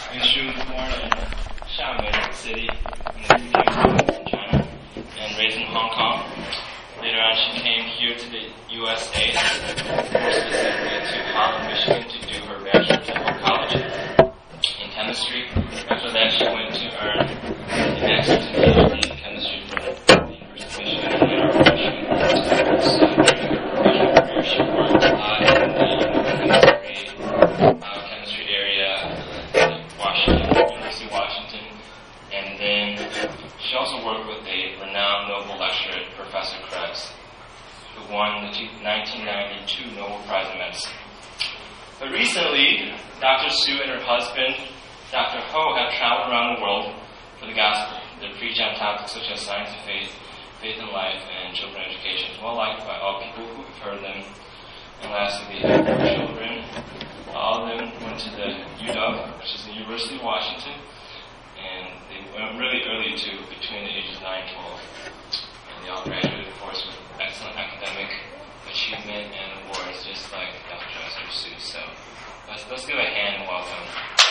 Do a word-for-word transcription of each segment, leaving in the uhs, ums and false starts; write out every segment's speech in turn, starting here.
And she was born in Xiamen City in China and raised in Hong Kong. Later on, she came here to the U S A, more specifically to Holland, Michigan, to do her bachelor's at college in chemistry. After that, she went to earn a master's and PhD in chemistry from the University of Michigan and Michigan. So during her professional career, she worked a lot in the chemistry, uh, chemistry area, uh, Washington, University of Washington, and then she also worked with a renowned Nobel lecturer, Professor Krebs, who won the nineteen ninety-two Nobel Prize in Medicine. But recently, Doctor Su and her husband, Doctor Ho, have traveled around the world for the gospel. They preach on topics such as science and faith, faith and life, and children education, well liked by all people who have heard them. And lastly, they have four children. All of them went to the U W, which is the University of Washington, and they went really early too, between the ages nine and twelve. And they all graduated, of course, with excellent academic achievement and awards, just like Doctor Su. So let's, let's give a hand and welcome.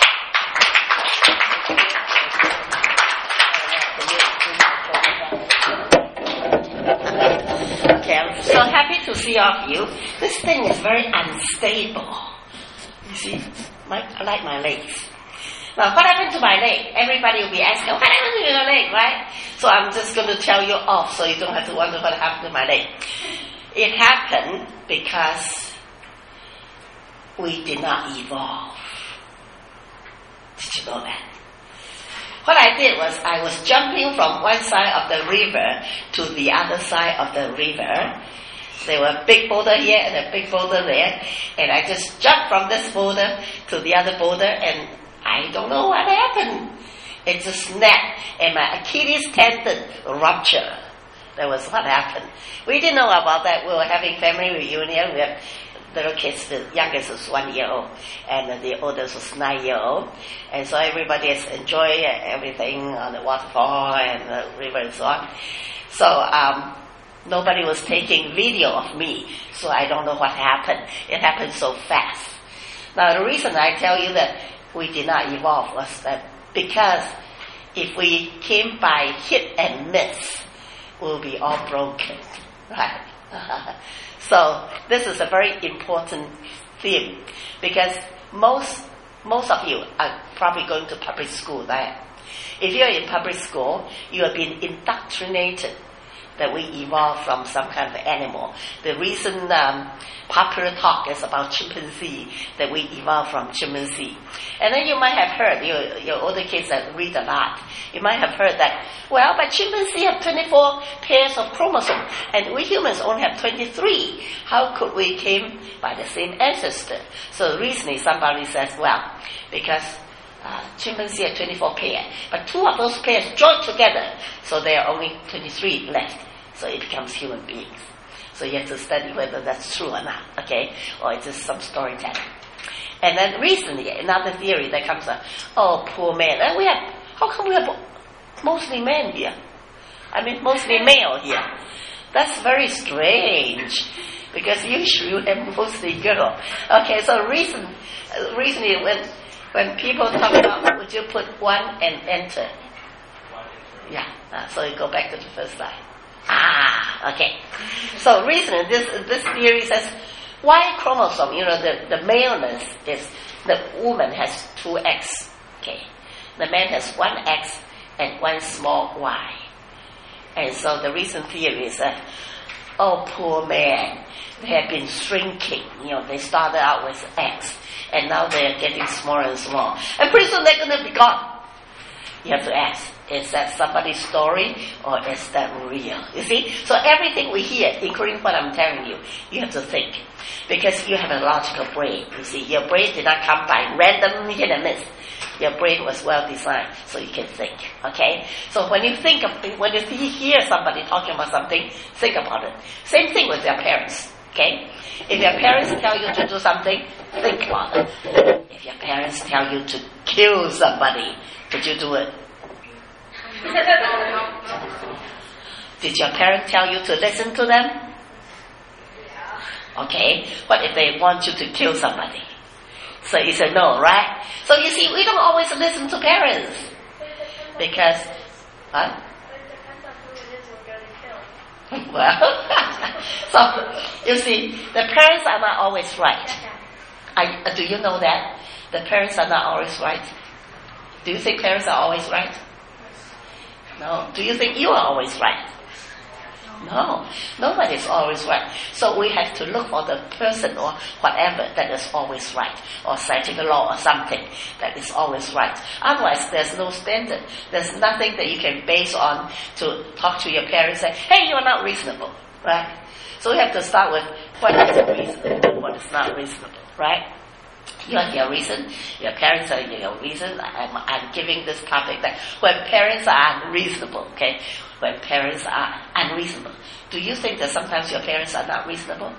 Okay, I'm so happy to see all of you. This thing is very unstable. You see, my, I like my legs. Now, what happened to my leg? Everybody will be asking, what happened to your leg, right? So I'm just going to tell you off so you don't have to wonder what happened to my leg. It happened because we did not evolve. Did you know that? What I did was I was jumping from one side of the river to the other side of the river. There were a big boulder here and a big boulder there. And I just jumped from this boulder to the other boulder, and I don't know what happened. It just snapped and my Achilles tendon ruptured. That was what happened. We didn't know about that. We were having family reunion. We had little kids. The youngest was one year old and the oldest was nine year old. And so everybody is enjoying everything on the waterfall and the river and so on. So um, nobody was taking video of me. So I don't know what happened. It happened so fast. Now the reason I tell you that we did not evolve was that because if we came by hit and miss, we'll be all broken, right? So this is a very important theme because most most of you are probably going to public school, right? If you're in public school, you have been indoctrinated that we evolved from some kind of animal. The recent um, popular talk is about chimpanzee, that we evolved from chimpanzee. And then you might have heard, your, your older kids that read a lot, you might have heard that, well, but chimpanzee have twenty-four pairs of chromosomes, and we humans only have twenty-three. How could we came by the same ancestor? So recently somebody says, well, because uh, chimpanzee have twenty-four pairs, but two of those pairs joined together, so there are only twenty-three left. So it becomes human beings. So you have to study whether that's true or not, okay? Or it's just some storytelling. And then recently, another theory that comes up, oh, poor man. And we have, how come we have mostly men here? I mean, mostly male here. That's very strange, because usually you have mostly girl. Okay, so recent, uh, recently when when people talk about, would you put one and enter? Yeah, uh, so you go back to the first slide. Ah, okay. So recently, this this theory says, Y chromosome, you know, the, the maleness is, the woman has two X, okay. The man has one X and one small Y. And so the recent theory is that, oh, poor man, they have been shrinking. You know, they started out with X, and now they're getting smaller and smaller. And pretty soon they're going to be gone. You have to ask, is that somebody's story or is that real? You see? So everything we hear, including what I'm telling you, you have to think. Because you have a logical brain. You see, your brain did not come by random hit and miss. Your brain was well designed so you can think. Okay? So when you think of, when you hear somebody talking about something, think about it. Same thing with your parents. Okay? If your parents tell you to do something, think about it. If your parents tell you to kill somebody, would you do it? Did your parents tell you to listen to them? Okay. What if they want you to kill somebody? So it's a no, right? So you see, we don't always listen to parents. Because, huh? Well, so you see, the parents are not always right. I, do you know that? The parents are not always right. Do you think parents are always right? No. Do you think you are always right? No. Nobody is always right. So we have to look for the person or whatever that is always right, or scientific law or something that is always right. Otherwise, there's no standard. There's nothing that you can base on to talk to your parents and say, hey, you're not reasonable, right? So we have to start with what is reasonable and what is not reasonable, right? You have your reason, your parents are your reason. I'm, I'm giving this topic that when parents are unreasonable, okay? When parents are unreasonable. Do you think that sometimes your parents are not reasonable?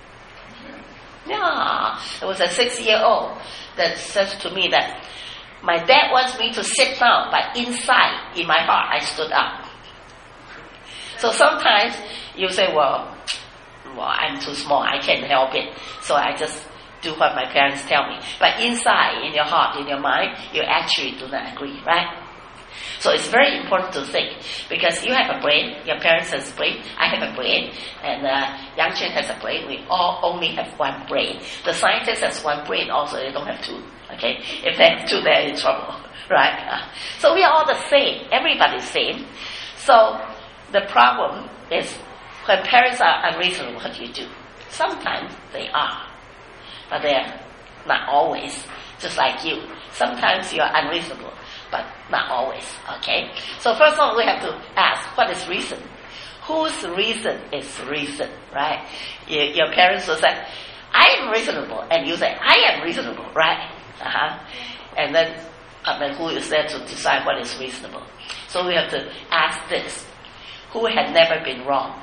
Yeah. There was a six-year-old that says to me that my dad wants me to sit down, but inside, in my heart, I stood up. So sometimes you say, well, well, I'm too small, I can't help it. So I just do what my parents tell me. But inside, in your heart, in your mind, you actually do not agree, right? So it's very important to think, because you have a brain, your parents has a brain, I have a brain, and uh, Yang Chen has a brain. We all only have one brain. The scientist has one brain also, they don't have two, okay? If they have two, they're in trouble, right? Uh, so we are all the same, everybody's same. So the problem is, when parents are unreasonable, what do you do? Sometimes they are, but they're not always, just like you. Sometimes you're unreasonable, but not always, okay? So first of all, we have to ask, what is reason? Whose reason is reason, right? You, your parents will say, I am reasonable, and you say, I am reasonable, right? Uh-huh. And then, and then who is there to decide what is reasonable? So we have to ask this, who had never been wrong?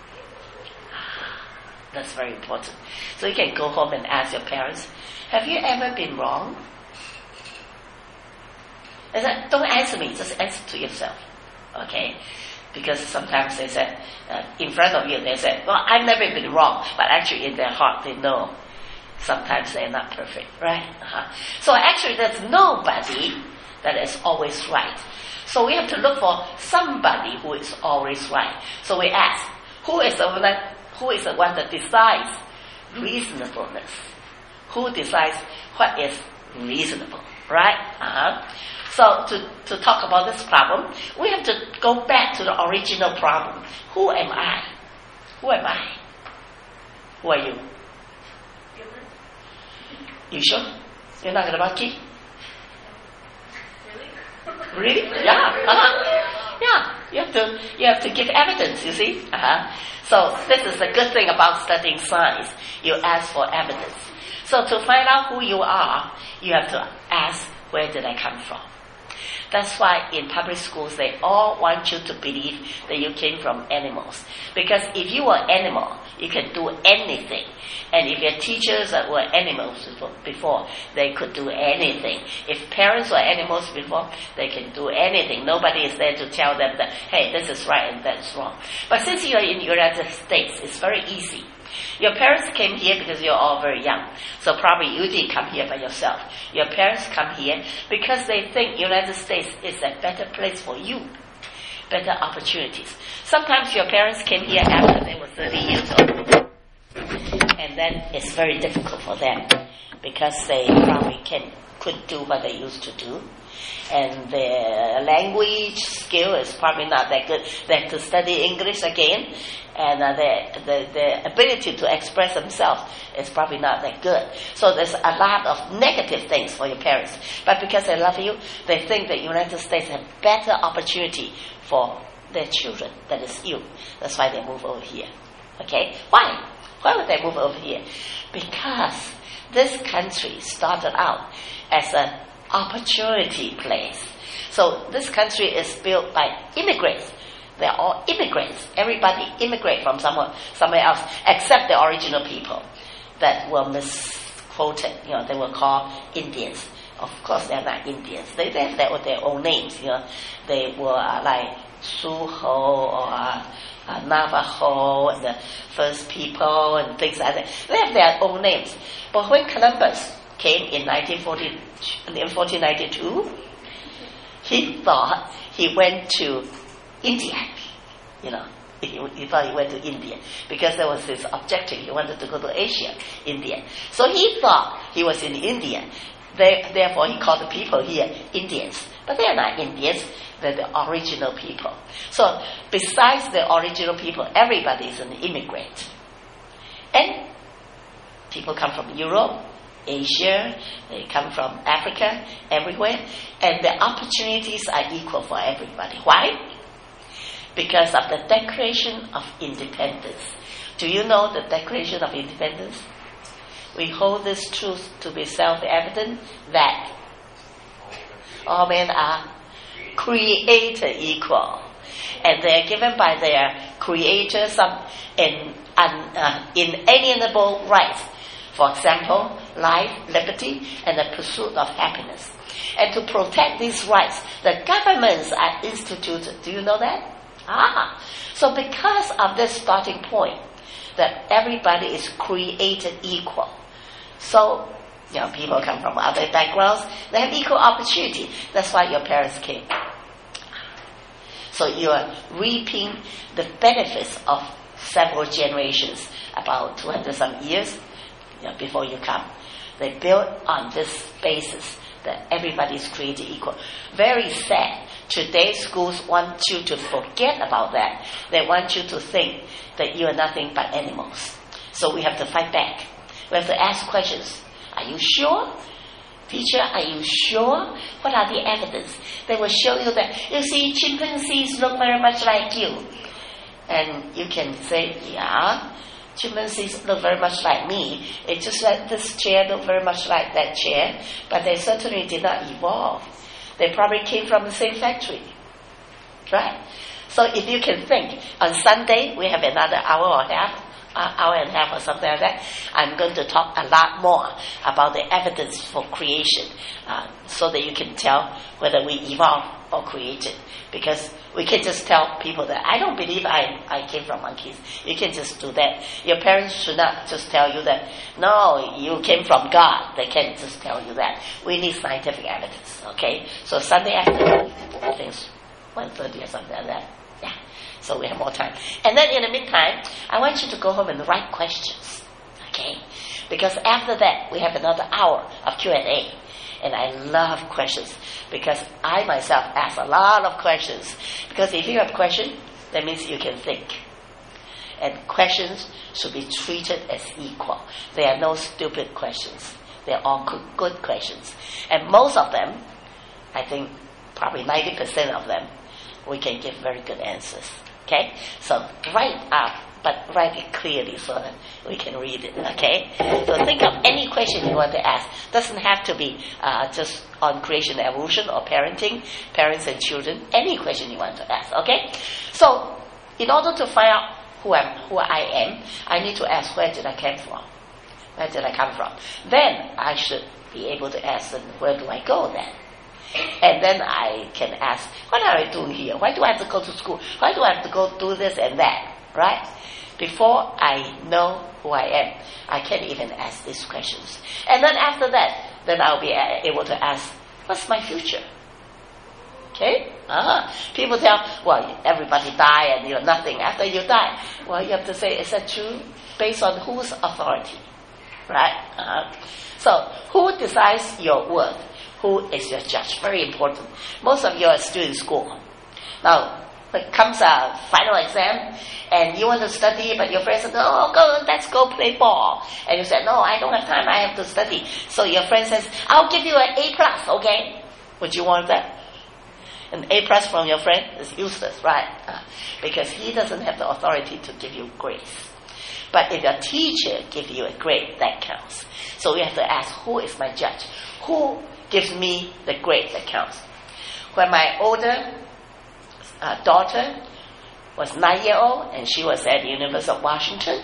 That's very important. So you can go home and ask your parents, have you ever been wrong? I said, don't answer me, just answer to yourself, okay? Because sometimes they say, uh, in front of you, they say, well, I've never been wrong, but actually in their heart they know sometimes they're not perfect, right? Uh-huh. So actually there's nobody that is always right. So we have to look for somebody who is always right. So we ask, who is the one that, who is the one that decides reasonableness? Who decides what is reasonable, right? Uh-huh. So to, to talk about this problem, we have to go back to the original problem. Who am I? Who am I? Who are you? You sure? You're not going to monkey? Really? Yeah. Uh-huh. Yeah. You have to you have to give evidence, you see? Uh-huh. So this is the good thing about studying science. You ask for evidence. So to find out who you are, you have to ask, where did I come from? That's why in public schools they all want you to believe that you came from animals. Because if you were animal, you can do anything. And if your teachers were animals before, they could do anything. If parents were animals before, they can do anything. Nobody is there to tell them that, hey, this is right and that's wrong. But since you're in the United States, it's very easy. Your parents came here because you're all very young. So probably you didn't come here by yourself. Your parents come here because they think United States is a better place for you. Better opportunities. Sometimes your parents came here after they were thirty years old. And then it's very difficult for them because they probably can, couldn't do what they used to do. And their language skill is probably not that good. They have to study English again, and uh, their, the, the ability to express themselves is probably not that good. So there's a lot of negative things for your parents. But because they love you, they think that the United States has better opportunity for their children, that is you. That's why they move over here. Okay? Why? Why would they move over here? Because this country started out as an opportunity place. So this country is built by immigrants. They're all immigrants. Everybody immigrate from somewhere, somewhere else, except the original people that were misquoted. You know, they were called Indians. Of course, they're not Indians. They, they have their, their own names. You know, they were uh, like Sioux or uh, uh, Navajo and the First People and things like that. They have their own names. But when Columbus came in nineteen forty, in fourteen ninety-two, he thought he went to India, you know. He, he thought he went to India because there was his objective. He wanted to go to Asia, India. So he thought he was in India. They, therefore, he called the people here Indians. But they are not Indians. They're the original people. So besides the original people, everybody is an immigrant. And people come from Europe, Asia, they come from Africa, everywhere. And the opportunities are equal for everybody. Why? Because of the Declaration of Independence. Do you know the Declaration of Independence? We hold this truth to be self-evident that all men are created equal, and they are given by their Creator some in, un, uh, inalienable rights. For example, life, liberty, and the pursuit of happiness. And to protect these rights, the governments are instituted. Do you know that? Ah, so because of this starting point, that everybody is created equal. So, you know, people come from other backgrounds, they have equal opportunity. That's why your parents came. So you are reaping the benefits of several generations, about two hundred some years, you know, before you come. They built on this basis that everybody is created equal. Very sad. Today's schools want you to forget about that. They want you to think that you are nothing but animals. So we have to fight back. We have to ask questions. Are you sure? Teacher, are you sure? What are the evidence? They will show you that, you see, chimpanzees look very much like you. And you can say, yeah, chimpanzees look very much like me. It's just that this chair look very much like that chair, but they certainly did not evolve. They probably came from the same factory. Right? So if you can think, on Sunday we have another hour or half, uh, hour and a half or something like that, I'm going to talk a lot more about the evidence for creation, uh, so that you can tell whether we evolved or created. Because we can just tell people that I don't believe I, I came from monkeys. You can just do that. Your parents should not just tell you that, no, you came from God. They can't just tell you that. We need scientific evidence, okay? So Sunday afternoon, I think it's one thirty or something like that. Yeah. So we have more time. And then in the meantime, I want you to go home and write questions, okay? Because after that, we have another hour of Q and A. And I love questions because I myself ask a lot of questions. Because if you have questions, that means you can think. And questions should be treated as equal. There are no stupid questions. They're all good, good questions. And most of them, I think probably ninety percent of them, we can give very good answers. Okay? So write up, but write it clearly so that we can read it. Okay? So think of any question you want to ask. Doesn't have to be uh, just on creation, evolution, or parenting, parents and children. Any question you want to ask. Okay? So in order to find out who I'm, who I am, I need to ask, where did I come from? Where did I come from? Then I should be able to ask them, where do I go then? And then I can ask, what are I doing here? Why do I have to go to school? Why do I have to go do this and that? Right? Before I know who I am, I can't even ask these questions. And then after that, then I'll be able to ask, what's my future? Okay? Uh-huh. People tell, well, everybody die and you're nothing after you die. Well, you have to say, is that true? Based on whose authority? Right? Uh-huh. So, who decides your worth? Who is your judge? Very important. Most of you are still in school. Now, when it comes a final exam, and you want to study, but your friend says, no, go, let's go play ball. And you said, no, I don't have time, I have to study. So your friend says, I'll give you an A plus, okay? Would you want that? An A plus from your friend is useless, right? Uh, because he doesn't have the authority to give you grades. But if your teacher gives you a grade, that counts. So we have to ask, who is my judge? Who gives me the grade that counts? When my older uh, daughter was nine years old and she was at the University of Washington,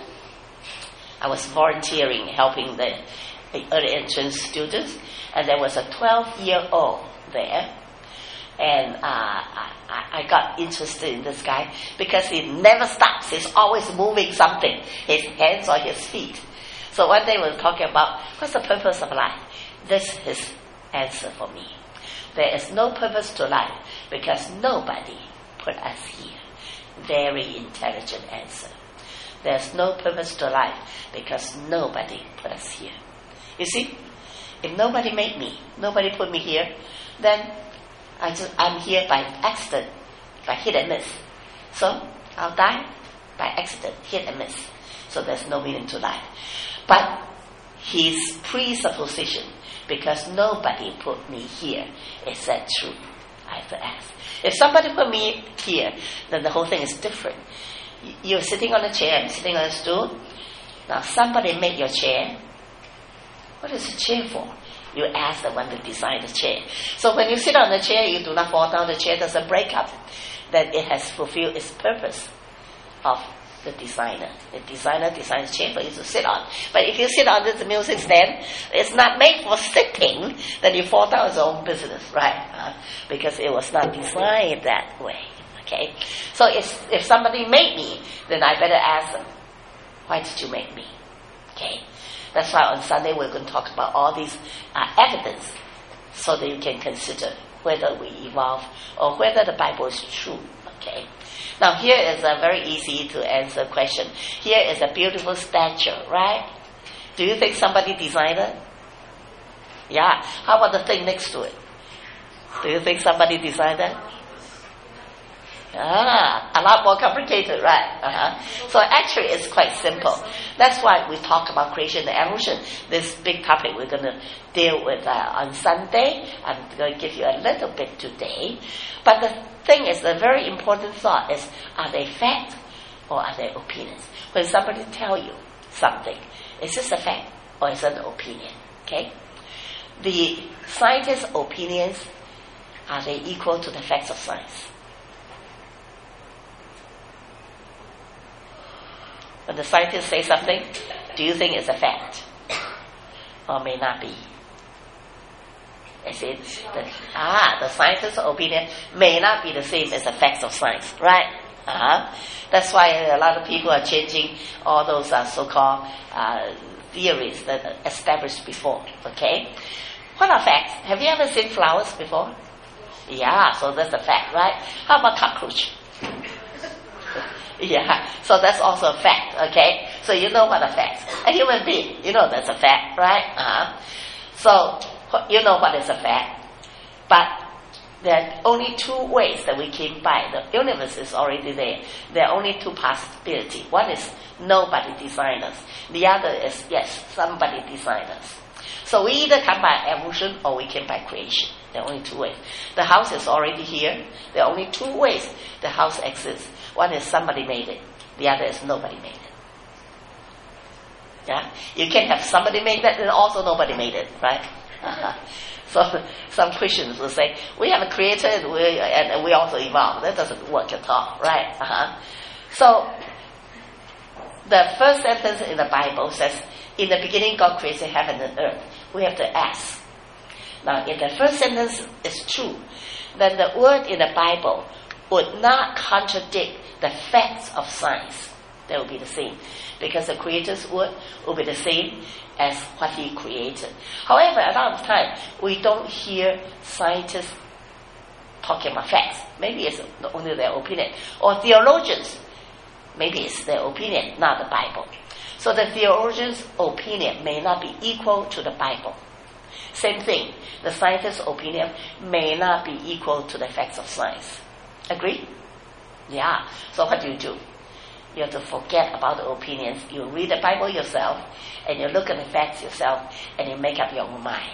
I was volunteering, helping the, the early entrance students, and there was a twelve-year-old there, and uh, I, I got interested in this guy because he never stops. He's always moving something, his hands or his feet. So one day we were talking about, what's the purpose of life? this is his answer for me. There is no purpose to life because nobody put us here. Very intelligent answer. There's no purpose to life because nobody put us here. You see, if nobody made me, nobody put me here, then I just, I'm here by accident, by hit and miss. So I'll die by accident, hit and miss. So there's no meaning to life. But his presupposition, because nobody put me here, is that true? I have to ask. If somebody put me here, then the whole thing is different. You're sitting on a chair, I'm sitting on a stool. Now somebody made your chair. What is the chair for? You ask the one to design the chair. So when you sit on the chair, you do not fall down, the chair doesn't break up. Then it has fulfilled its purpose of the designer. The designer designs chair for you to sit on. But if you sit on this music stand, it's not made for sitting, then you fall down, it's your own business, right? Uh, because it was not designed that way. Okay? So if, if somebody made me, then I better ask them, why did you make me? Okay? That's why on Sunday we're going to talk about all these uh, evidence so that you can consider whether we evolve or whether the Bible is true. Okay? Now here is a very easy to answer question. Here is a beautiful statue, right? Do you think somebody designed it? Yeah. How about the thing next to it? Do you think somebody designed it? Ah, a lot more complicated, right? Uh-huh. So actually it's quite simple. That's why we talk about creation and evolution. This big topic we're going to deal with uh, on Sunday. I'm going to give you a little bit today. But the thing is, the very important thought is, are they facts or are they opinions? When somebody tell you something, is this a fact or is it an opinion? Okay? The scientists' opinions, are they equal to the facts of science? When the scientists say something, do you think it's a fact? Or may not be? Is it the, ah, the scientist's opinion may not be the same as the facts of science, right? Uh-huh. That's why a lot of people are changing all those uh, so-called uh, theories that are established before, okay? What are facts? Have you ever seen flowers before? Yeah, so that's a fact, right? How about cockroach? Yeah, so that's also a fact, okay? So you know what a fact. A human being, you know that's a fact, right? Uh-huh. So you know what is a fact. But there are only two ways that we came by. The universe is already there. There are only two possibilities. One is nobody designed us. The other is, yes, somebody designed us. So we either come by evolution or we came by creation. There are only two ways. The house is already here. There are only two ways the house exists. One is somebody made it. The other is nobody made it. Yeah? You can have somebody made that and also nobody made it, right? Uh-huh. So some Christians will say, we have a creator and we, and we also evolve. That doesn't work at all, right? Uh-huh. So the first sentence in the Bible says, in the beginning God created heaven and earth. We have to ask. Now, if the first sentence is true, then the word in the Bible would not contradict the facts of science. They will be the same. Because the Creator's word will be the same as what He created. However, a lot of time, we don't hear scientists talking about facts. Maybe it's only their opinion. Or theologians, maybe it's their opinion, not the Bible. So the theologian's opinion may not be equal to the Bible. Same thing, the scientist's opinion may not be equal to the facts of science. Agree? Yeah. So what do you do? You have to forget about the opinions. You read the Bible yourself, and you look at the facts yourself, and you make up your own mind.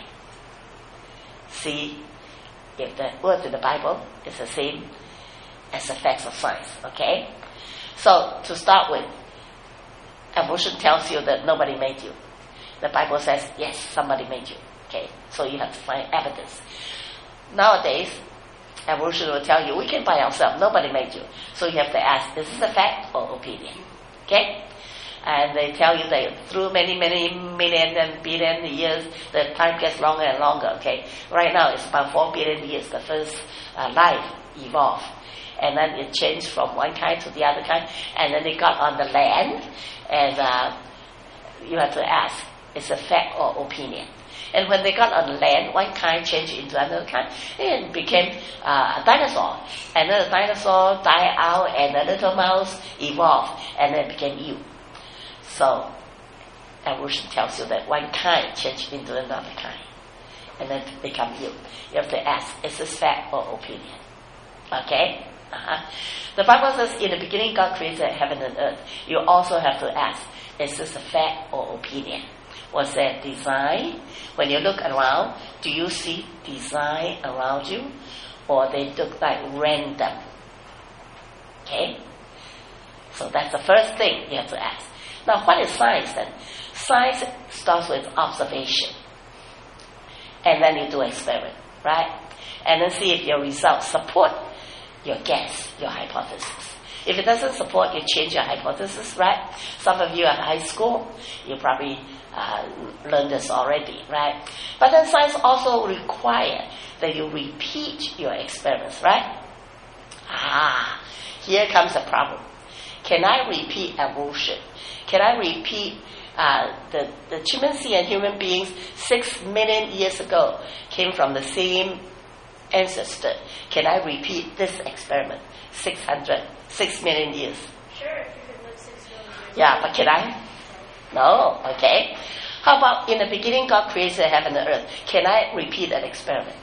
See if the words in the Bible is the same as the facts of science. Okay? So to start with, evolution tells you that nobody made you. The Bible says, yes, somebody made you. Okay? So you have to find evidence. Nowadays, evolution will tell you, we came by ourselves, nobody made you. So you have to ask, is this a fact or opinion? Okay? And they tell you that through many, many million and billion years, the time gets longer and longer, okay? Right now it's about four billion years, the first uh, life evolved. And then it changed from one kind to the other kind, and then it got on the land, and uh, you have to ask, is it fact or opinion? And when they got on land, one kind changed into another kind, and became uh, a dinosaur. And then the dinosaur died out, and the little mouse evolved, and then became you. So, evolution tells you that one kind changed into another kind, and then become you. You have to ask, is this fact or opinion? Okay? Uh-huh. The Bible says, in the beginning God created heaven and earth. You also have to ask, is this a fact or opinion? Was there design? When you look around, do you see design around you? Or they look like random? Okay? So that's the first thing you have to ask. Now, what is science then? Science starts with observation. And then you do experiment, right? And then see if your results support your guess, your hypothesis. If it doesn't support, you change your hypothesis, right? Some of you at high school, you probably uh, learned this already, right? But then science also requires that you repeat your experiments, right? Ah, here comes the problem. Can I repeat evolution? Can I repeat uh, the, the chimpanzee and human beings six million years ago came from the same ancestor? Can I repeat this experiment six hundred, six million years? Sure, if you could live six million years. Yeah, but can I? No, okay. How about in the beginning God created heaven and earth? Can I repeat that experiment?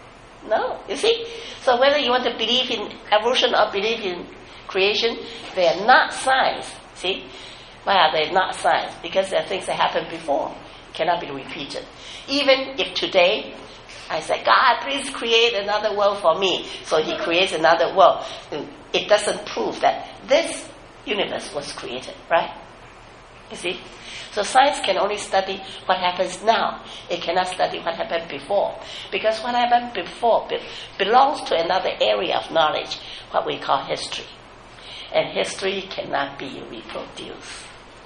No, you see? So whether you want to believe in evolution or believe in creation, they are not science, see? Why are they not science? Because they are things that happened before, cannot be repeated. Even if today I say, God, please create another world for me. So he creates another world. It doesn't prove that this universe was created, right? You see? So science can only study what happens now. It cannot study what happened before. Because what happened before be- belongs to another area of knowledge, what we call history. And history cannot be reproduced.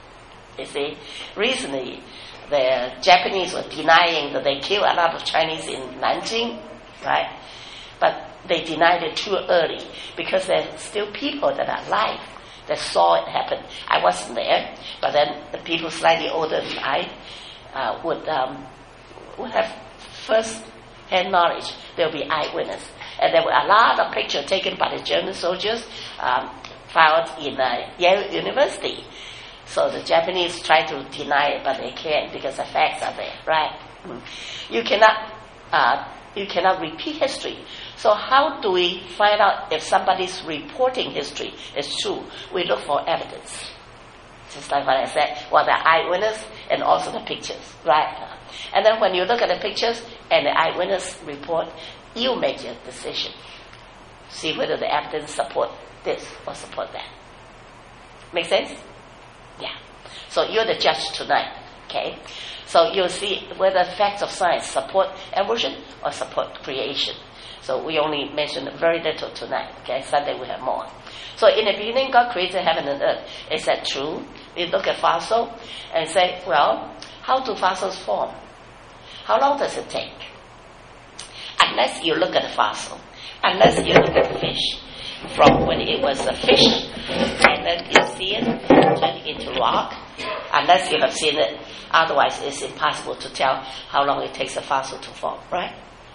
You see? Recently, the Japanese were denying that they killed a lot of Chinese in Nanjing, right? But they denied it too early because there are still people that are alive that saw it happen. I wasn't there, but then the people slightly older than I uh, would um, would have first-hand knowledge. There will be eyewitness. And there were a lot of pictures taken by the German soldiers um, found in uh, Yale University. So the Japanese try to deny it, but they can't because the facts are there, right? Mm. You cannot, uh, you cannot repeat history. So how do we find out if somebody's reporting history is true? We look for evidence. Just like what I said, well, the eyewitness and also the pictures, right? And then when you look at the pictures and the eyewitness report, you make your decision. See whether the evidence support this or support that. Make sense? Yeah. So you're the judge tonight, okay? So you'll see whether facts of science support evolution or support creation. So we only mentioned very little tonight, okay? Sunday we have more. So in the beginning, God created heaven and earth. Is that true? We look at fossil and say, well, how do fossils form? How long does it take? Unless you look at the fossil, unless you look at the fish, from when it was a fish, and then you see it turning into rock, unless you have seen it, otherwise it's impossible to tell how long it takes a fossil to form, right?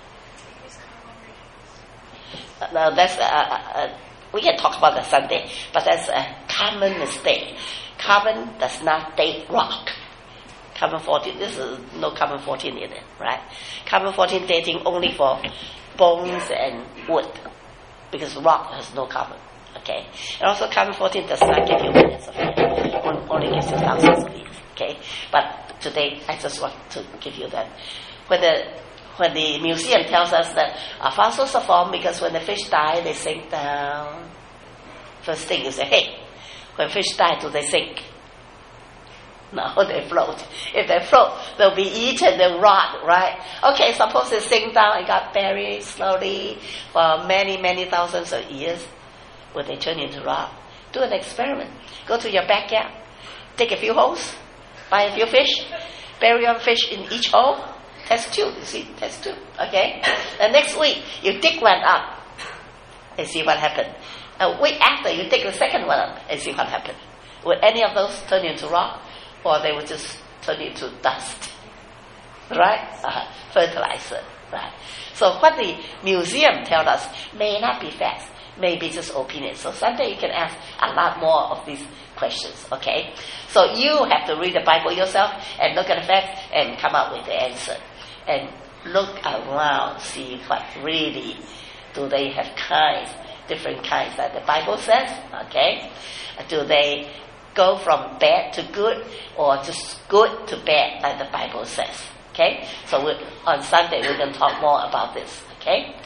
Now that's, uh, uh, we can talk about that Sunday, but that's a common mistake. Carbon does not date rock. Carbon fourteen, this is no carbon fourteen in it, right? Carbon fourteen dating only for bones and wood, because rock has no carbon, okay? And also carbon fourteen does not give you millions of years, only gives you thousands of years, okay? But today, I just want to give you that. When the, when the museum tells us that uh, fossils are formed because when the fish die, they sink down. First thing you say, hey, when fish die, do they sink? No, they float. If they float, they'll be eaten, they'll rot, right? Okay, suppose they sink down and got buried slowly for many, many thousands of years. Will they turn into rock? Do an experiment. Go to your backyard, dig a few holes, buy a few fish, bury your fish in each hole, test tube, you see, test tube, okay? The next week, you dig one up and see what happened. A week after, you dig the second one up and see what happened. Will any of those turn into rock? Or they will just turn into dust. right? Uh, fertilizer, right? So what the museum tells us may not be facts, may be just opinions. So someday you can ask a lot more of these questions, okay? So you have to read the Bible yourself and look at the facts and come up with the answer. And look around, see what really do they have kinds, different kinds that the Bible says, okay? Do they go from bad to good or just good to bad like the Bible says, okay? So we, on Sunday we're going to talk more about this, okay?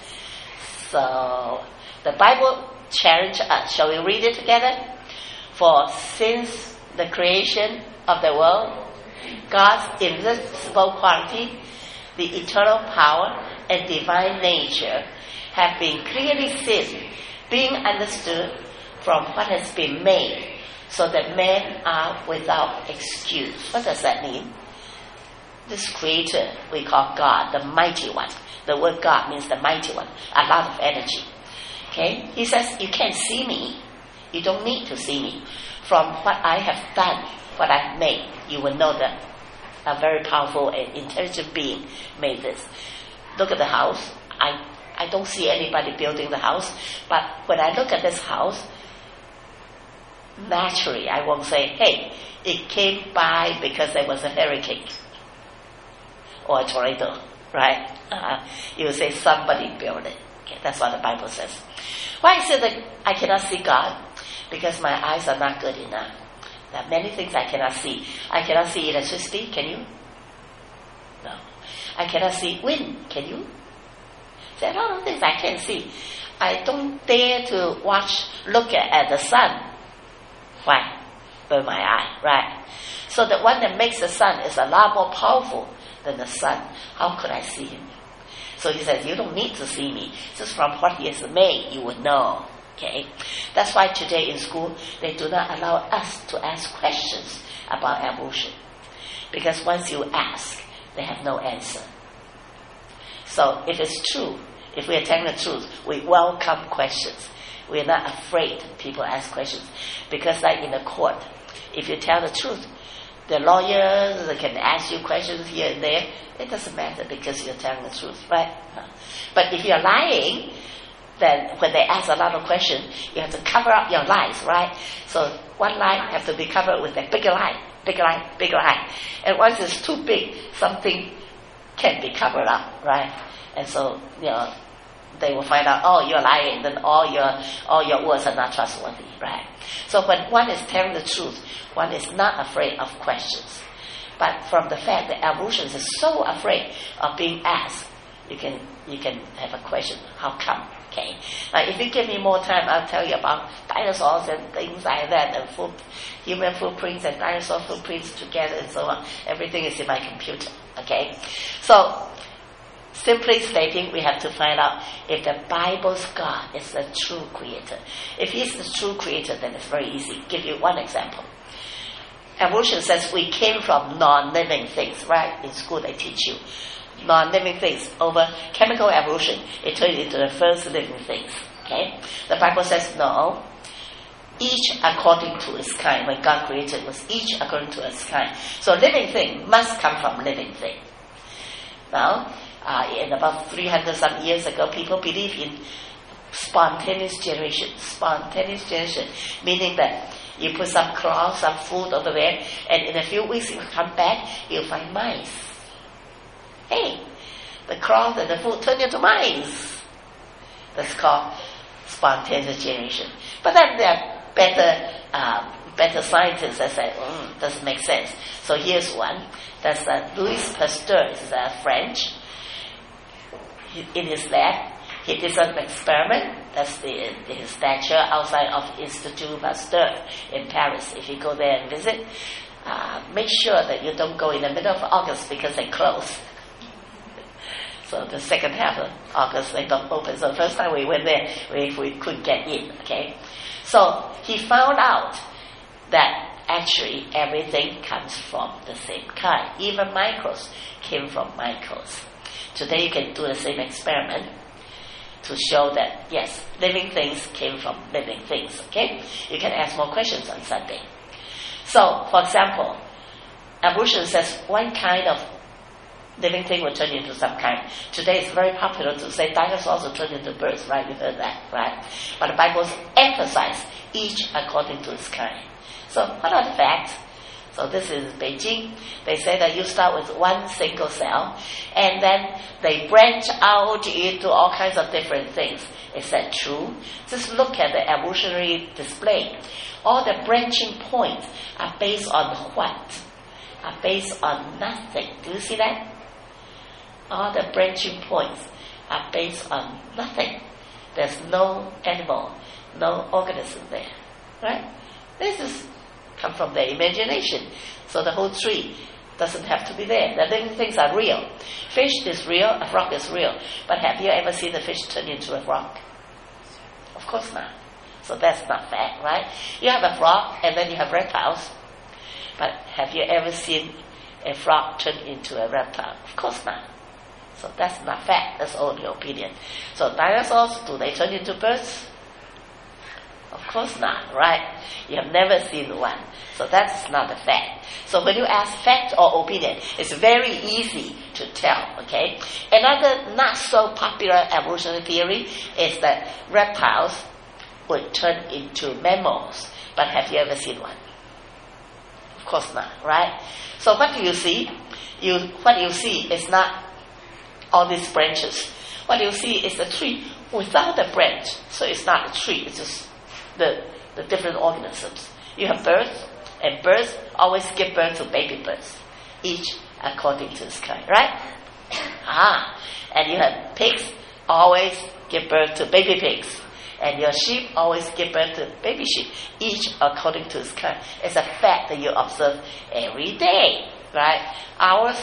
So the Bible challenges us. Shall we read it together? For since the creation of the world, God's invisible quality, the eternal power and divine nature have been clearly seen, being understood from what has been made, so that men are without excuse. What does that mean? This creator we call God, the mighty one. The word God means the mighty one, a lot of energy. Okay? He says, you can't see me. You don't need to see me. From what I have done, what I've made, you will know that a very powerful and intelligent being made this. Look at the house. I, I don't see anybody building the house, but when I look at this house, naturally I won't say, hey, it came by because there was a hurricane or a tornado, right? Uh, you will say somebody built it. Okay, that's what the Bible says. Why is it that I cannot see God? Because my eyes are not good enough. There are many things I cannot see. I cannot see electricity, can you? No. I cannot see wind, can you? There are a lot of things I can't see. I don't dare to watch, look at, at the sun. Why? Burn my eye, right? So the one that makes the sun is a lot more powerful than the sun. How could I see him? So he says, you don't need to see me. Just from what he has made, you would know. Okay? That's why today in school, they do not allow us to ask questions about evolution. Because once you ask, they have no answer. So if it's true, if we are telling the truth, we welcome questions. We are not afraid people ask questions. Because like in the court, if you tell the truth, the lawyers can ask you questions here and there. It doesn't matter because you're telling the truth, right? But if you're lying, then when they ask a lot of questions, you have to cover up your lies, right? So one lie has to be covered with a bigger lie, bigger lie, bigger lie. And once it's too big, something can be covered up, right? And so, you know, they will find out, oh, you're lying, then all your all your words are not trustworthy, right? So when one is telling the truth, one is not afraid of questions. But from the fact that evolution is so afraid of being asked, you can you can have a question, how come? Okay. Now if you give me more time, I'll tell you about dinosaurs and things like that, and foot, human footprints and dinosaur footprints together and so on. Everything is in my computer. Okay? So simply stating, we have to find out if the Bible's God is the true creator. If he's the true creator, then it's very easy. Give you one example. Evolution says we came from non-living things, right? In school they teach you. Non-living things. Over chemical evolution, it turned into the first living things. Okay? The Bible says no. Each according to its kind. When God created, it was each according to its kind. So living thing must come from living thing. Now, uh, in about three hundred some years ago, people believe in spontaneous generation. Spontaneous generation, meaning that you put some cloth, some food over there, and in a few weeks you come back, you'll find mice. Hey, the cloth and the food turn into mice. That's called spontaneous generation. But then there are better, uh, better scientists that say, mm, doesn't make sense. So here's one. That's uh, Louis Pasteur, is uh, French. He, in his lab, he did some experiment. That's the, his statue outside of Institut Pasteur in Paris. If you go there and visit, uh, make sure that you don't go in the middle of August because they close. So the second half of August they don't open. So the first time we went there, we, we couldn't get in. Okay, so he found out that actually everything comes from the same kind. Even microbes came from microbes. Today you can do the same experiment to show that, yes, living things came from living things, okay? You can ask more questions on Sunday. So, for example, evolution says one kind of living thing will turn into some kind. Today it's very popular to say dinosaurs will turn into birds, right? You heard that, right? But the Bible emphasizes each according to its kind. So what are the facts? So this is Beijing. They say that you start with one single cell, and then they branch out into all kinds of different things. Is that true? Just look at the evolutionary display. All the branching points are based on what? Are based on nothing. Do you see that? All the branching points are based on nothing. There's no animal, no organism there. Right? This is come from their imagination. So the whole tree doesn't have to be there. The living things are real. Fish is real, a frog is real. But have you ever seen a fish turn into a frog? Of course not. So that's not fact, right? You have a frog and then you have reptiles. But have you ever seen a frog turn into a reptile? Of course not. So that's not fact. That's only opinion. So dinosaurs, do they turn into birds? Of course not, right? You have never seen one. So that's not a fact. So when you ask fact or opinion, it's very easy to tell, okay? Another not so popular evolutionary theory is that reptiles would turn into mammals. But have you ever seen one? Of course not, right? So what do you see? You What you see is not all these branches. What you see is a tree without a branch. So it's not a tree, it's just The, the different organisms. You have birds, and birds always give birth to baby birds, each according to its kind, right? ah, and you have pigs, always give birth to baby pigs, and your sheep always give birth to baby sheep, each according to its kind. It's a fact that you observe every day, right? Owls,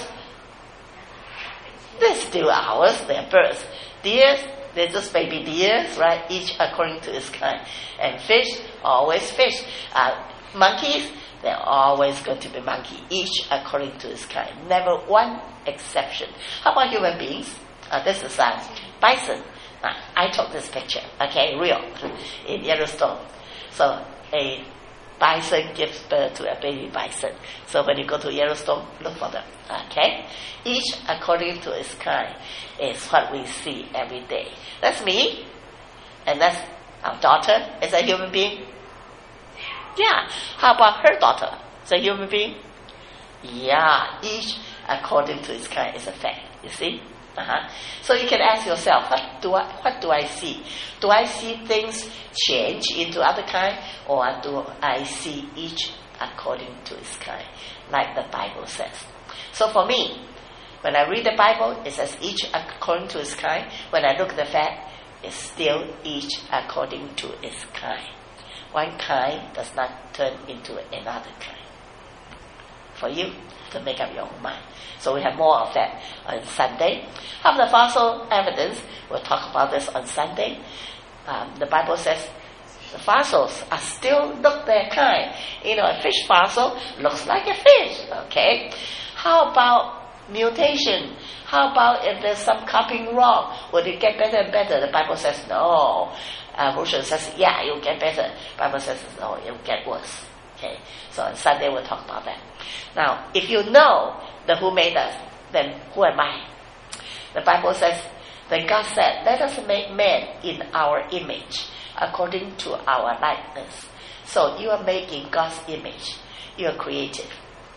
they're still owls, they're birds. Deers, they're just baby deers, right? Each according to its kind. And fish, always fish. Uh, monkeys, they're always going to be monkey, each according to its kind. Never one exception. How about human beings? Uh, this is uh, bison. Uh, I took this picture, okay, real, in Yellowstone. So a bison gives birth to a baby bison. So when you go to Yellowstone, look for them, okay? Each according to its kind is what we see every day. That's me, and that's our daughter. Is a human being? Yeah. How about her daughter? Is a human being? Yeah. Each according to its kind is a fact. You see? Uh-huh. So you can ask yourself, what do I what do I see? Do I see things change into other kind, or do I see each according to its kind, like the Bible says? So for me, when I read the Bible, it says each according to its kind. When I look at the fact, it's still each according to its kind. One kind does not turn into another kind. For you to make up your own mind. So we have more of that on Sunday. Have the fossil evidence. We'll talk about this on Sunday. Um, the Bible says the fossils are still look their kind. You know, a fish fossil looks like a fish. Okay. How about mutation? How about if there's some copying wrong? Will it get better and better? The Bible says no. Evolution says, yeah, you'll get better. The Bible says, no, you'll get worse. Okay, so on Sunday we'll talk about that. Now, if you know the who made us, then who am I? The Bible says, then God said, let us make man in our image, according to our likeness. So you are making God's image. You are creative.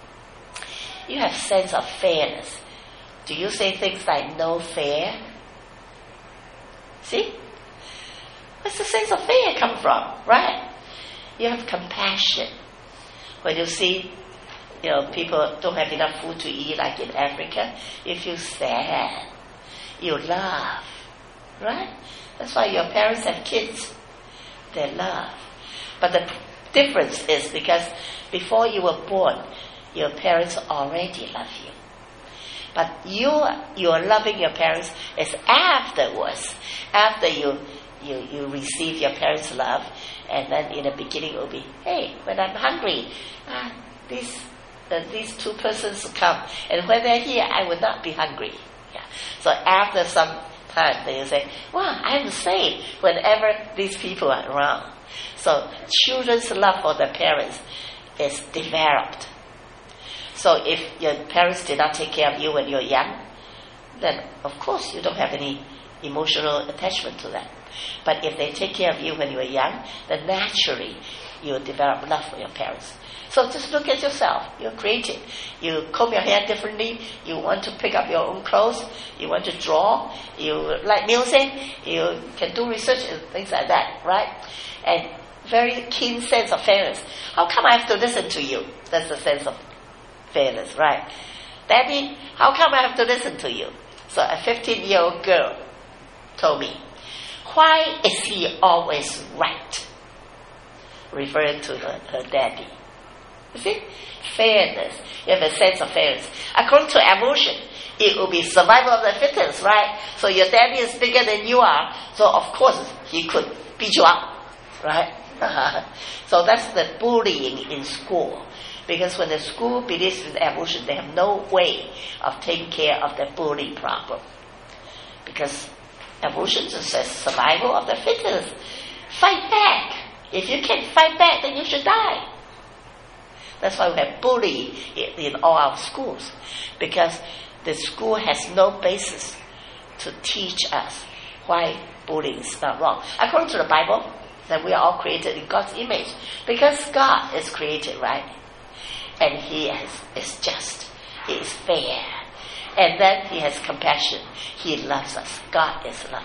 You have sense of fairness. Do you say things like no fair? See? Where's the sense of fair come from, right? You have compassion. When you see, you know, people don't have enough food to eat, like in Africa, you feel sad. You love, right? That's why your parents have kids. They love. But the difference is because before you were born, your parents already love you. But you, you are loving your parents is afterwards. After you, you, you receive your parents' love, and then in the beginning it will be, hey, when I'm hungry, ah, these uh, these two persons come, and when they're here, I will not be hungry. Yeah. So after some time, they will say, wow, I'm safe whenever these people are around. So children's love for their parents is developed. So if your parents did not take care of you when you're young, then of course you don't have any emotional attachment to that. But if they take care of you when you were young, then naturally you will develop love for your parents. So just look at yourself. You're creative. You comb your hair differently. You want to pick up your own clothes. You want to draw. You like music. You can do research and things like that, right? And very keen sense of fairness. How come I have to listen to you? That's the sense of fairness, right? Daddy, how come I have to listen to you? So a fifteen-year-old girl told me, why is he always right? Referring to her, her daddy. You see? Fairness. You have a sense of fairness. According to evolution, it will be survival of the fittest, right? So your daddy is bigger than you are, so of course he could beat you up, right? So that's the bullying in school. Because when the school believes in evolution, they have no way of taking care of the bullying problem. Because evolution just says survival of the fittest. Fight back. If you can't fight back, then you should die. That's why we have bullying in all our schools. Because the school has no basis to teach us why bullying is not wrong. According to the Bible, that we are all created in God's image. Because God is created, right? And He is, is just. He is fair. And then He has compassion. He loves us. God is love.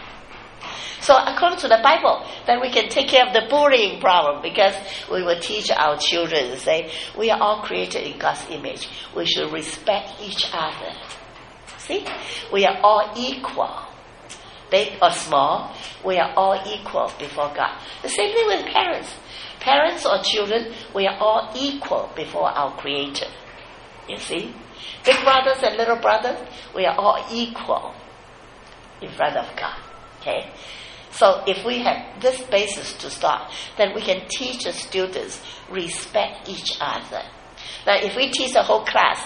So according to the Bible, then we can take care of the bullying problem, because we will teach our children and say, we are all created in God's image. We should respect each other. See? We are all equal. Big or small, we are all equal before God. The same thing with parents. Parents or children, we are all equal before our Creator. You see? Big brothers and little brothers, we are all equal in front of God. Okay? So if we have this basis to start, then we can teach the students respect each other. Now if we teach the whole class,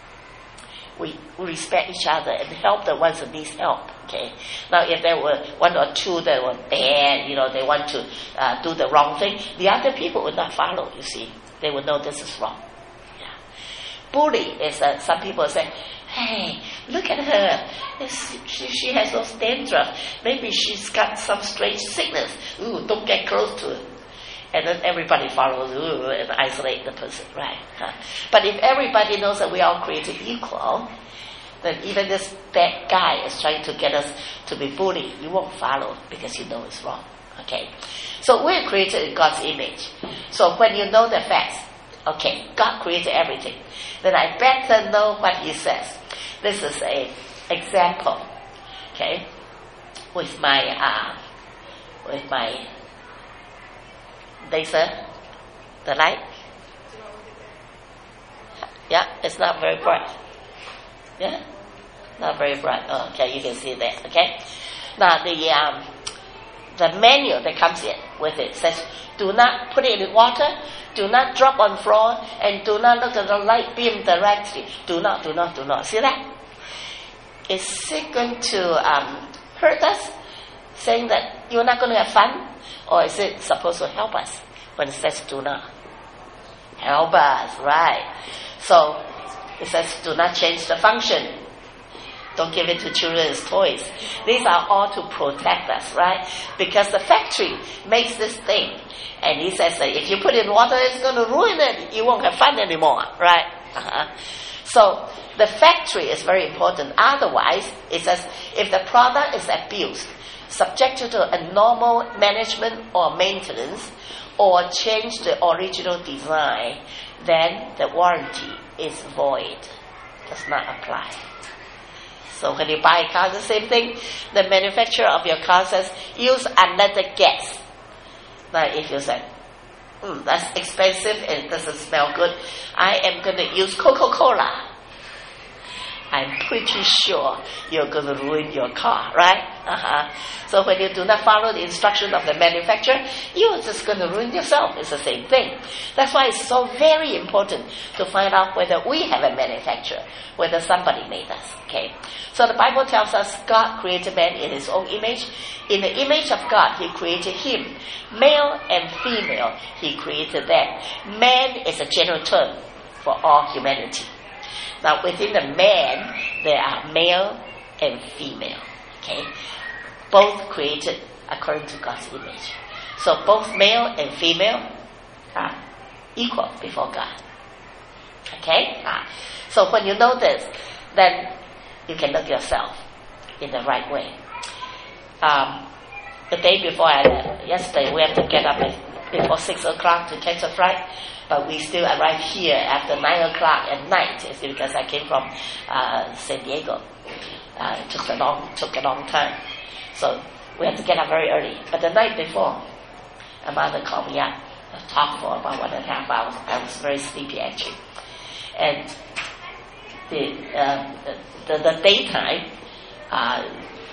we respect each other and help the ones who need help. Okay. Now if there were one or two that were bad, you know, they want to uh, do the wrong thing, the other people would not follow, you see. They would know this is wrong. Yeah. Bully is, uh, some people say, hey, look at her. She, she has those dandruff. Maybe she's got some strange sickness. Ooh, don't get close to her. And then everybody follows ooh, and isolate the person, right? Huh? But if everybody knows that we are all created equal, then even this bad guy is trying to get us to be bullied, you won't follow because you know it's wrong. Okay? So we're created in God's image. So when you know the facts, okay, God created everything, then I better know what He says. This is a example, okay, with my uh, with my laser, the light. Yeah, it's not very bright. Yeah, not very bright. Oh, okay, you can see that. Okay, now the um, the manual that comes in with it says, do not put it in water, do not drop on floor, and do not look at the light beam directly. Do not, do not, do not. See that? Is it going to um, hurt us, saying that you're not going to have fun? Or is it supposed to help us when it says do not? Help us, right? So it says do not change the function. Don't give it to children as toys. These are all to protect us, right? Because the factory makes this thing. And he says that if you put it in water, it's going to ruin it. You won't have fun anymore, right? Uh-huh. So the factory is very important. Otherwise, it says if the product is abused, subjected to a normal management or maintenance, or change the original design, then the warranty is void. Does not apply. So when you buy a car, the same thing. The manufacturer of your car says, use unleaded gas. Now if you say, mm, that's expensive and it doesn't smell good, I am going to use Coca-Cola. I'm pretty sure you're going to ruin your car, right? Uh-huh. So when you do not follow the instruction of the manufacturer, you're just going to ruin yourself. It's the same thing. That's why it's so very important to find out whether we have a manufacturer, whether somebody made us. Okay. So the Bible tells us God created man in His own image. In the image of God, He created him. Male and female, He created them. Man is a general term for all humanity. Now within the man, there are male and female. Okay, both created according to God's image. So both male and female are equal before God. Okay, ah. So when you know this, then you can look yourself in the right way. Um, the day before I left, yesterday we had to get up before six o'clock to catch a flight, but we still arrived here after nine o'clock at night, you see, because I came from uh, San Diego. Uh, it took a long took a long time, so we had to get up very early. But the night before, a mother called me up, talked for about one and a half hours. I was very sleepy actually, and the uh, the, the, the daytime. Uh,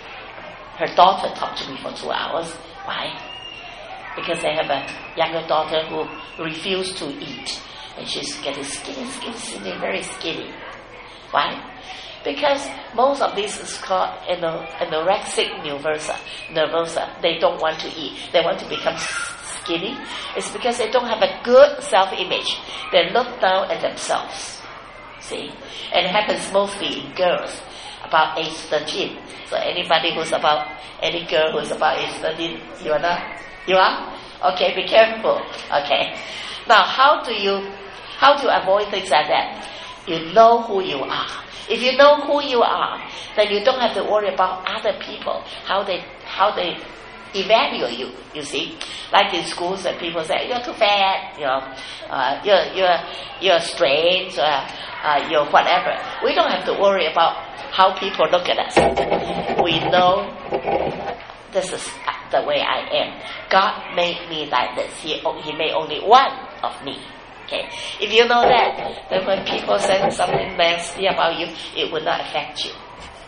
her daughter talked to me for two hours. Why? Because they have a younger daughter who refused to eat, and she's getting skinny, skinny, skinny, very skinny. Why? Because most of these is called anorexic nervosa. Nervosa. They don't want to eat. They want to become skinny. It's because they don't have a good self-image. They look down at themselves. See, and it happens mostly in girls about age thirteen. So anybody who's about, any girl who's about age thirteen, you are not? You are? Okay, be careful. Okay. Now, how do you, how to avoid things like that? You know who you are. If you know who you are, then you don't have to worry about other people, how they, how they evaluate you, you see. Like in schools, that people say, you're too fat, you know, uh, you're, you're, you're strange, uh, uh, you're whatever. We don't have to worry about how people look at us. We know this is the way I am. God made me like this. He, he made only one of me. Okay. If you know that, then when people say something nasty about you, it will not affect you.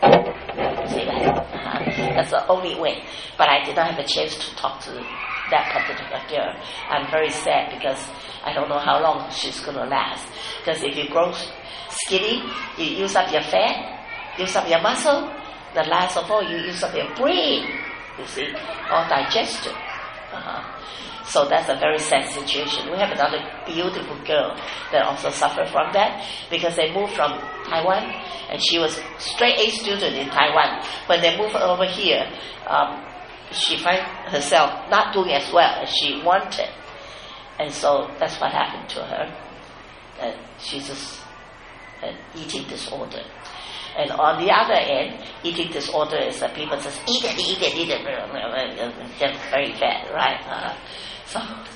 See that? Uh-huh. That's the only way. But I did not have a chance to talk to that particular girl. I'm very sad because I don't know how long she's going to last. Because if you grow skinny, you use up your fat, use up your muscle, the last of all, you use up your brain, you see, or digestion. Uh-huh. So that's a very sad situation. We have another beautiful girl that also suffered from that because they moved from Taiwan, and she was straight A student in Taiwan. When they moved over here, um, she found herself not doing as well as she wanted. And so that's what happened to her. Uh, she's just an eating disorder. And on the other end, eating disorder is that people just eat it, eat it, eat it, get very fat, right? Uh, so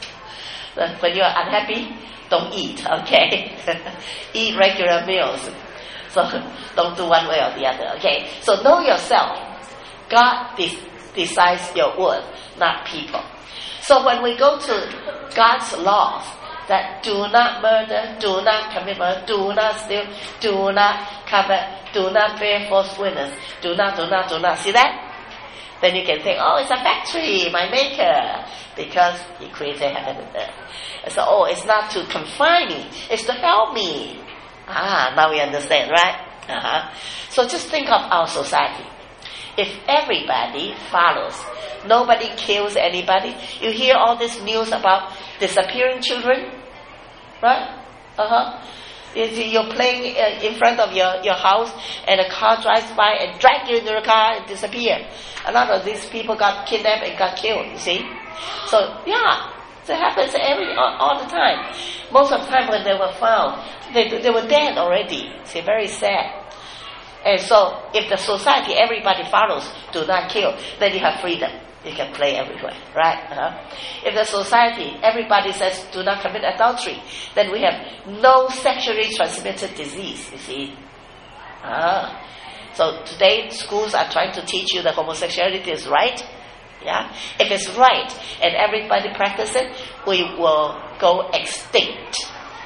when you're unhappy, don't eat, okay? Eat regular meals. So don't do one way or the other, okay? So know yourself. God de- decides your worth, not people. So when we go to God's laws, that do not murder, do not commit murder, do not steal, do not covet, do not bear false witness, do not, do not, do not. See that? Then you can think, oh, it's a factory, my maker, because he created heaven and earth. And so, oh, it's not to confine me, it's to help me. Ah, now we understand, right? Uh-huh. So just think of our society. If everybody follows, nobody kills anybody. You hear all this news about disappearing children, right? Uh-huh. You're playing in front of your, your house and a car drives by and drag you into the car and disappear. A lot of these people got kidnapped and got killed, you see. So, yeah, it happens every all, all the time. Most of the time when they were found, they, they were dead already. See, very sad. And so, if the society, everybody follows, do not kill, then you have freedom. You can play everywhere, right? Uh-huh. If the society, everybody says, do not commit adultery, then we have no sexually transmitted disease, you see. Uh-huh. So today, schools are trying to teach you that homosexuality is right. Yeah? If it's right, and everybody practice it, we will go extinct.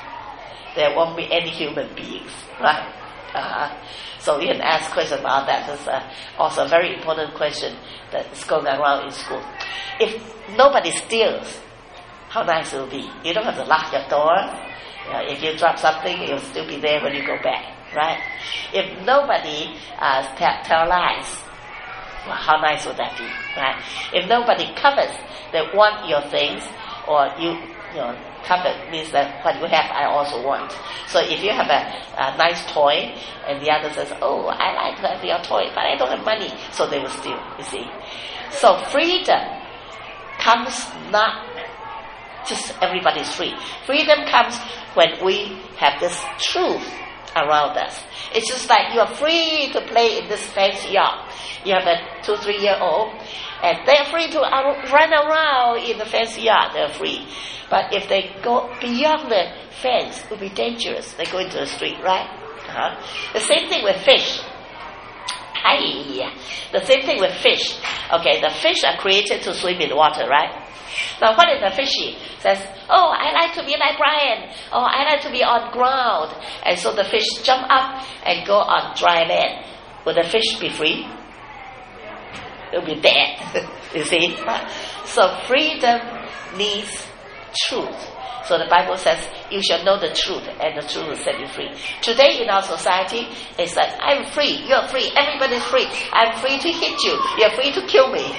There won't be any human beings, right? Uh-huh. So you can ask questions about that. That's uh, also a very important question that is going around in school. If nobody steals, how nice it will be. You don't have to lock your door. You know, if you drop something, it will still be there when you go back, right? If nobody uh, tell, tell lies, well, how nice would that be, right? If nobody covers, they want your things, or you, you know, covet means that what you have, I also want. So if you have a, a nice toy, and the other says, oh, I like to have your toy, but I don't have money, so they will steal, you see. So freedom comes not just everybody's free. Freedom comes when we have this truth around us. It's just like you are free to play in this fancy yard. You have a two, three year old, and they're free to run around in the fancy yard. They're free. But if they go beyond the fence, it will be dangerous. They go into the street, right? Uh-huh. The same thing with fish. Hi. The same thing with fish. Okay, the fish are created to swim in water, right? Now, what if the fishy says, oh, I like to be like Brian, or I like to be on ground, and so the fish jump up and go on dry land. Will the fish be free? It will be dead. You see? So freedom needs truth. So the Bible says, you shall know the truth, and the truth will set you free. Today in our society, it's like, I'm free, you're free, everybody's free. I'm free to hit you, you're free to kill me.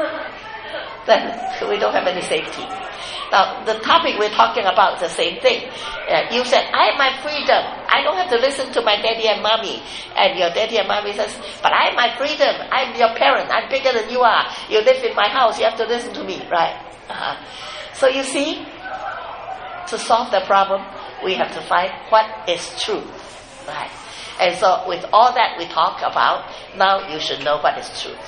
Then we don't have any safety. Now, the topic we're talking about is the same thing. Uh, you said, I have my freedom. I don't have to listen to my daddy and mommy. And your daddy and mommy says, but I have my freedom. I'm your parent. I'm bigger than you are. You live in my house. You have to listen to me, right? Uh-huh. So you see, to solve the problem, we have to find what is true, right? And so with all that we talk about, now you should know what is truth.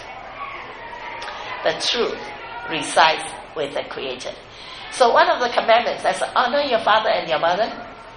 The truth resides with the Creator. So one of the commandments is honor your father and your mother.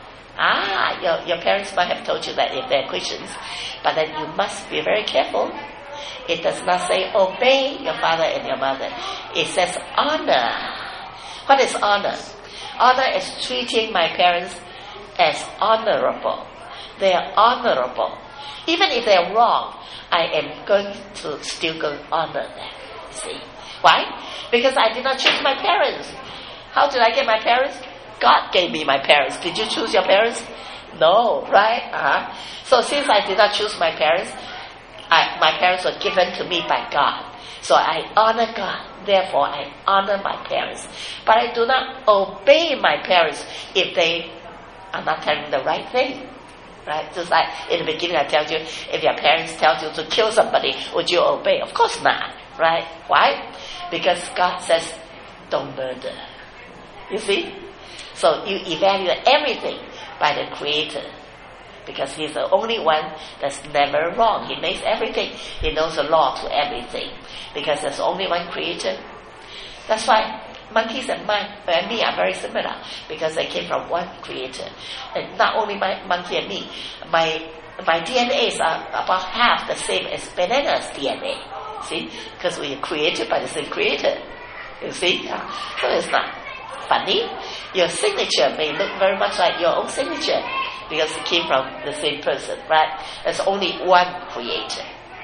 Ah, your, your parents might have told you that if they're Christians, but then you must be very careful. It does not say obey your father and your mother. It says honor. What is honor? Honor is treating my parents as honorable. They are honorable. Even if they are wrong, I am going to still go honor them. See? Why? Because I did not choose my parents. How did I get my parents? God gave me my parents. Did you choose your parents? No, right? Uh-huh. So since I did not choose my parents, I, my parents were given to me by God. So I honor God. Therefore, I honor my parents. But I do not obey my parents if they are not telling the right thing. Right? Just like in the beginning I tell you, if your parents tell you to kill somebody, would you obey? Of course not. Right? Why? Because God says, don't murder. You see? So you evaluate everything by the Creator. Because He's the only one that's never wrong. He makes everything. He knows the law to everything. Because there's only one Creator. That's why monkeys and, my, and me are very similar. Because they came from one Creator. And not only my monkey and me, my my D N As are about half the same as banana's D N A. See? Because we are created by the same Creator. You see? So it's not funny. Your signature may look very much like your own signature because it came from the same person, right? There's only one Creator.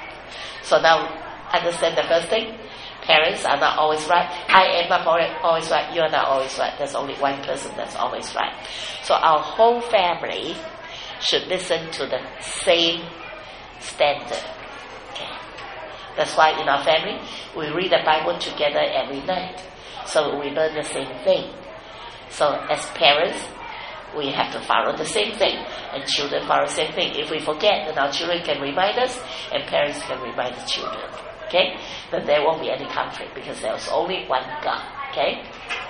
So now, understand the first thing? Parents are not always right. I am not always right. You are not always right. There's only one person that's always right. So our whole family should listen to the same standard. Okay. That's why in our family, we read the Bible together every night. So we learn the same thing. So as parents, we have to follow the same thing. And children follow the same thing. If we forget, then our children can remind us, and parents can remind the children. Okay? Then there won't be any conflict because there's only one God. Okay?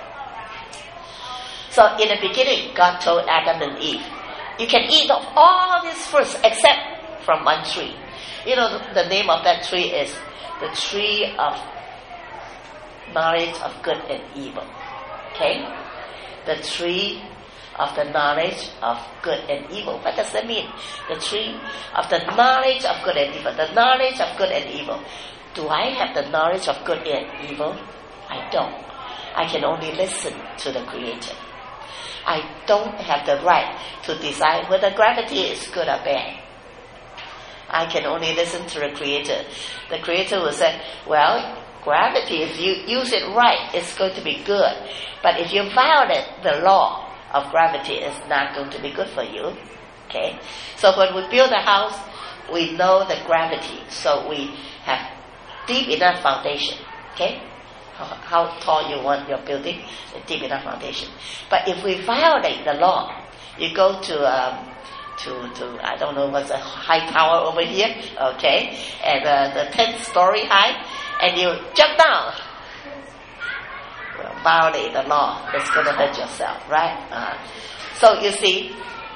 So in the beginning, God told Adam and Eve, you can eat of all these fruits except from one tree. You know, the, the name of that tree is the tree of knowledge of good and evil. Okay? The tree of the knowledge of good and evil. What does that mean? The tree of the knowledge of good and evil. The knowledge of good and evil. Do I have the knowledge of good and evil? I don't. I can only listen to the Creator. I don't have the right to decide whether gravity is good or bad. I can only listen to the Creator. The Creator will say, well, gravity, if you use it right, it's going to be good. But if you violate the law of gravity, it's not going to be good for you. Okay? So when we build a house, we know the gravity. So we have deep enough foundation. Okay? how, how tall you want your building, a deep enough foundation. But if we violate the law, you go to um, to to I don't know what's a high tower over here, okay, and uh, the tenth story high, and you jump down, well, violate the law. It's going to hurt yourself, right? Uh, so you see.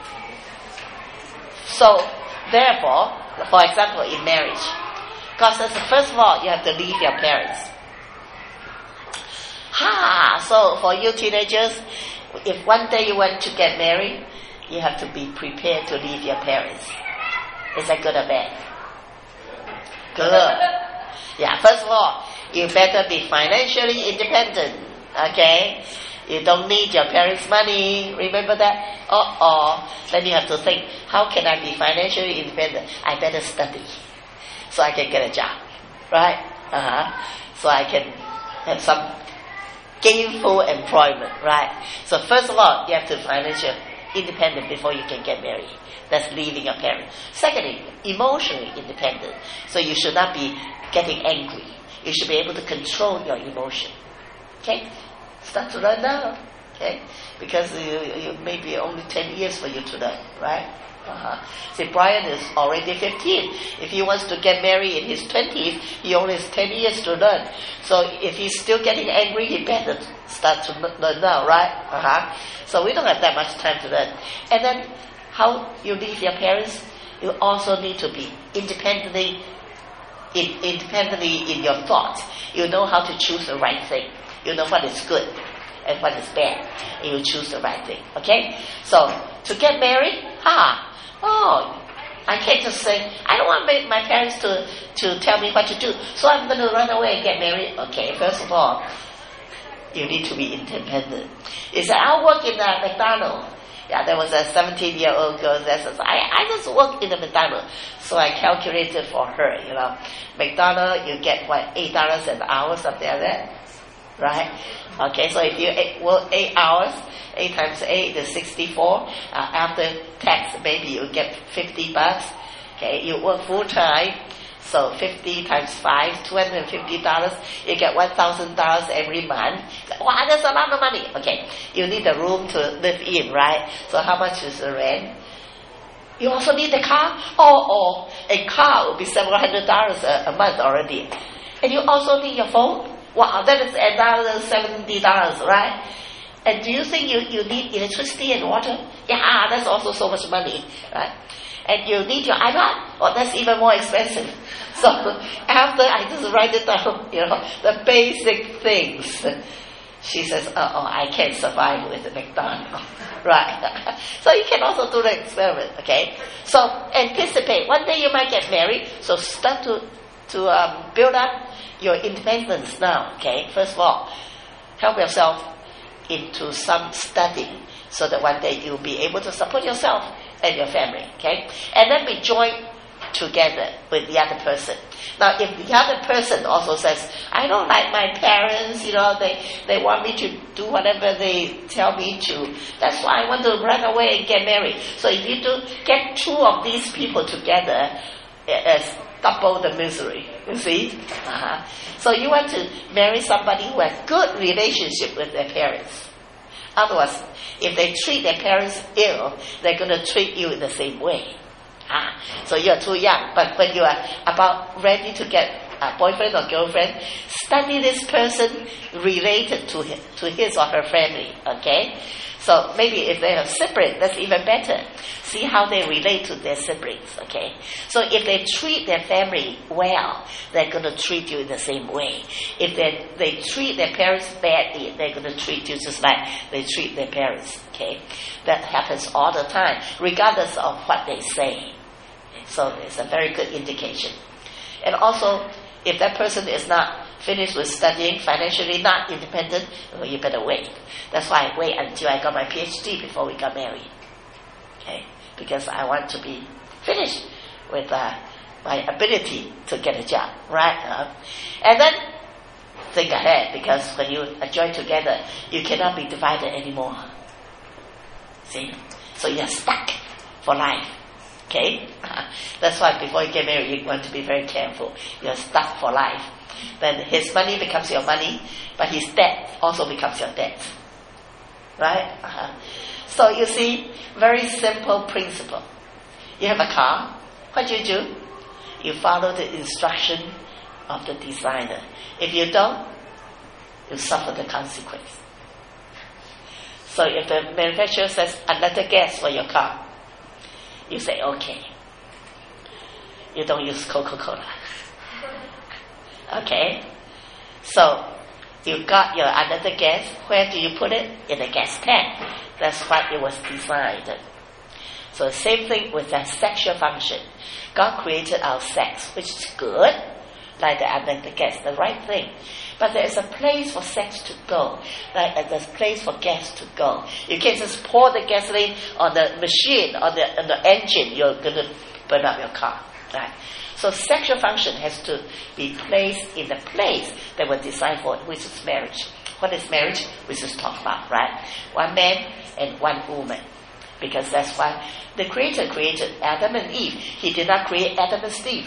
So therefore, for example, in marriage, because first of all, you have to leave your parents. Ha! So for you teenagers, if one day you want to get married, you have to be prepared to leave your parents. Is that good or bad? Good. Yeah, first of all, you better be financially independent. Okay? You don't need your parents' money. Remember that? Uh-oh. Then you have to think, how can I be financially independent? I better study so I can get a job. Right? Uh-huh. So I can have some gainful employment. Right? So first of all, you have to be financially independent before you can get married. That's leaving your parents. Secondly, emotionally independent. So you should not be getting angry. You should be able to control your emotion. Okay? Start to learn now, okay? Because you, you maybe only ten years for you to learn, right? Uh-huh. See, Brian is already fifteen. If he wants to get married in his twenties, he only has ten years to learn. So if he's still getting angry, he better start to learn now, right? Uh-huh. So we don't have that much time to learn. And then, how you leave your parents? You also need to be independently, in, independently in your thoughts. You know how to choose the right thing. You know what is good and what is bad, and you choose the right thing. Okay? So, to get married, ha, oh, I can't just say, I don't want my parents to, to tell me what to do, so I'm going to run away and get married. Okay, first of all, you need to be independent. You say, I'll work in a McDonald's. Yeah, there was a seventeen-year-old girl that says, I, I just work in a McDonald's. So I calculated for her, you know. McDonald's, you get, what, eight dollars an hour, something like that. Right? Okay, so if you eight, work eight hours, eight times eight is sixty-four. Uh, after tax, maybe you get fifty bucks. Okay, you work full time, so fifty times five, two hundred and fifty dollars. You get one thousand dollars every month. Wow, that's a lot of money. Okay, you need a room to live in, right? So how much is the rent? You also need the car. Oh, oh, a car will be several hundred dollars a, a month already, and you also need your phone. Wow, that is another seventy dollars, right? And do you think you, you need electricity and water? Yeah, that's also so much money, right? And you need your iPad? Oh, that's even more expensive. So after I just write it down, you know, the basic things, she says, oh, oh I can't survive with the McDonald's, right? So you can also do the experiment, okay? So anticipate, one day you might get married, so start to, to um, build up your independence now, okay? First of all, help yourself into some study so that one day you'll be able to support yourself and your family, okay? And then be joined together with the other person. Now, if the other person also says, I don't like my parents, you know, they, they want me to do whatever they tell me to, that's why I want to run away and get married. So if you do get two of these people together, as double the misery, you see? Uh-huh. So you want to marry somebody who has good relationship with their parents. Otherwise, if they treat their parents ill, they're going to treat you in the same way. Ah, so you're too young, but when you are about ready to get a boyfriend or girlfriend, study this person related to his, to his or her family, okay? So maybe if they have siblings, that's even better. See how they relate to their siblings, okay? So if they treat their family well, they're going to treat you in the same way. If they they treat their parents badly, they're going to treat you just like they treat their parents, okay? That happens all the time, regardless of what they say. So it's a very good indication. And also, if that person is not finished with studying, financially not independent, well, you better wait. That's why I wait until I got my P H D before we got married. Okay? Because I want to be finished with uh, my ability to get a job, right? Uh, and then think ahead, because when you join together, you cannot be divided anymore. See? So you're stuck for life. Okay? Uh, that's why before you get married, you want to be very careful. You're stuck for life. Then his money becomes your money, but his debt also becomes your debt. Right? Uh-huh. So you see, very simple principle. You have a car. What do you do? You follow the instruction of the designer. If you don't, you suffer the consequence. So if the manufacturer says another gas for your car, you say okay. You don't use Coca-Cola. Okay? So you got your another gas. Where do you put it? In a gas tank. That's what it was designed. So the same thing with that sexual function. God created our sex, which is good, like the another gas, the right thing. But there is a place for sex to go, like uh, there's a place for gas to go. You can't just pour the gasoline on the machine, on the, on the engine, you're going to burn up your car. Right? So sexual function has to be placed in the place that was designed for it, which is marriage. What is marriage? We just talked about, right? One man and one woman. Because that's why the Creator created Adam and Eve. He did not create Adam and Steve.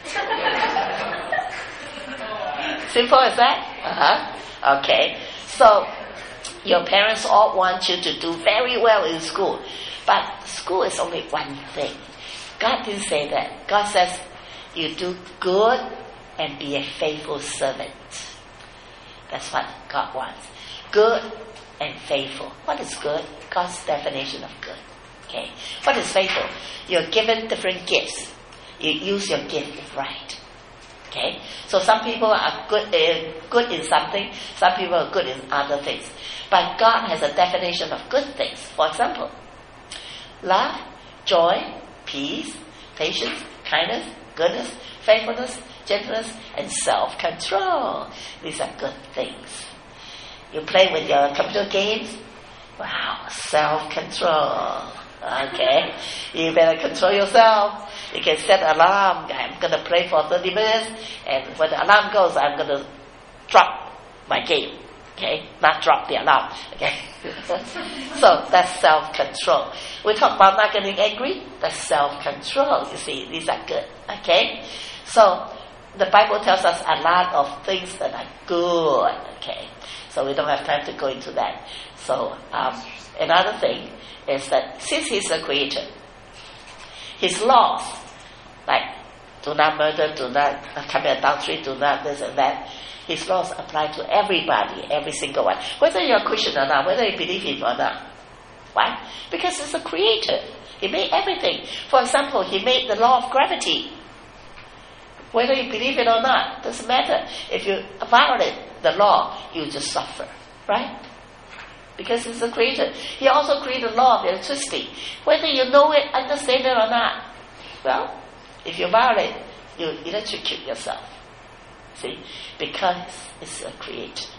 Simple as that? Uh-huh. Okay. So, your parents all want you to do very well in school. But school is only one thing. God didn't say that. God says, you do good and be a faithful servant. That's what God wants. Good and faithful. What is good? God's definition of good. Okay. What is faithful? You're given different gifts. You use your gift right. Okay. So some people are good, uh, good in something. Some people are good in other things. But God has a definition of good things. For example, love, joy, peace, patience, kindness, goodness, faithfulness, gentleness, and self-control. These are good things. You play with your computer games. Wow, self-control. Okay, you better control yourself. You can set an alarm. I'm going to play for thirty minutes, and when the alarm goes, I'm going to drop my game. Okay, not drop the alarm. Okay, so that's self-control. We talk about not getting angry. That's self-control. You see, these are good. Okay, so the Bible tells us a lot of things that are good. Okay, so we don't have time to go into that. So um, another thing is that since He's the Creator, His laws, like do not murder, do not commit adultery, do not this and that, His laws apply to everybody, every single one, whether you're a Christian or not, whether you believe Him or not. Why? Because He's a Creator. He made everything. For example, He made the law of gravity. Whether you believe it or not, doesn't matter. If you violate the law, you just suffer, right? Because He's the Creator. He also created the law of electricity. Whether you know it, understand it or not, well, if you violate, you electrocute yourself. See? Because it's a Creator.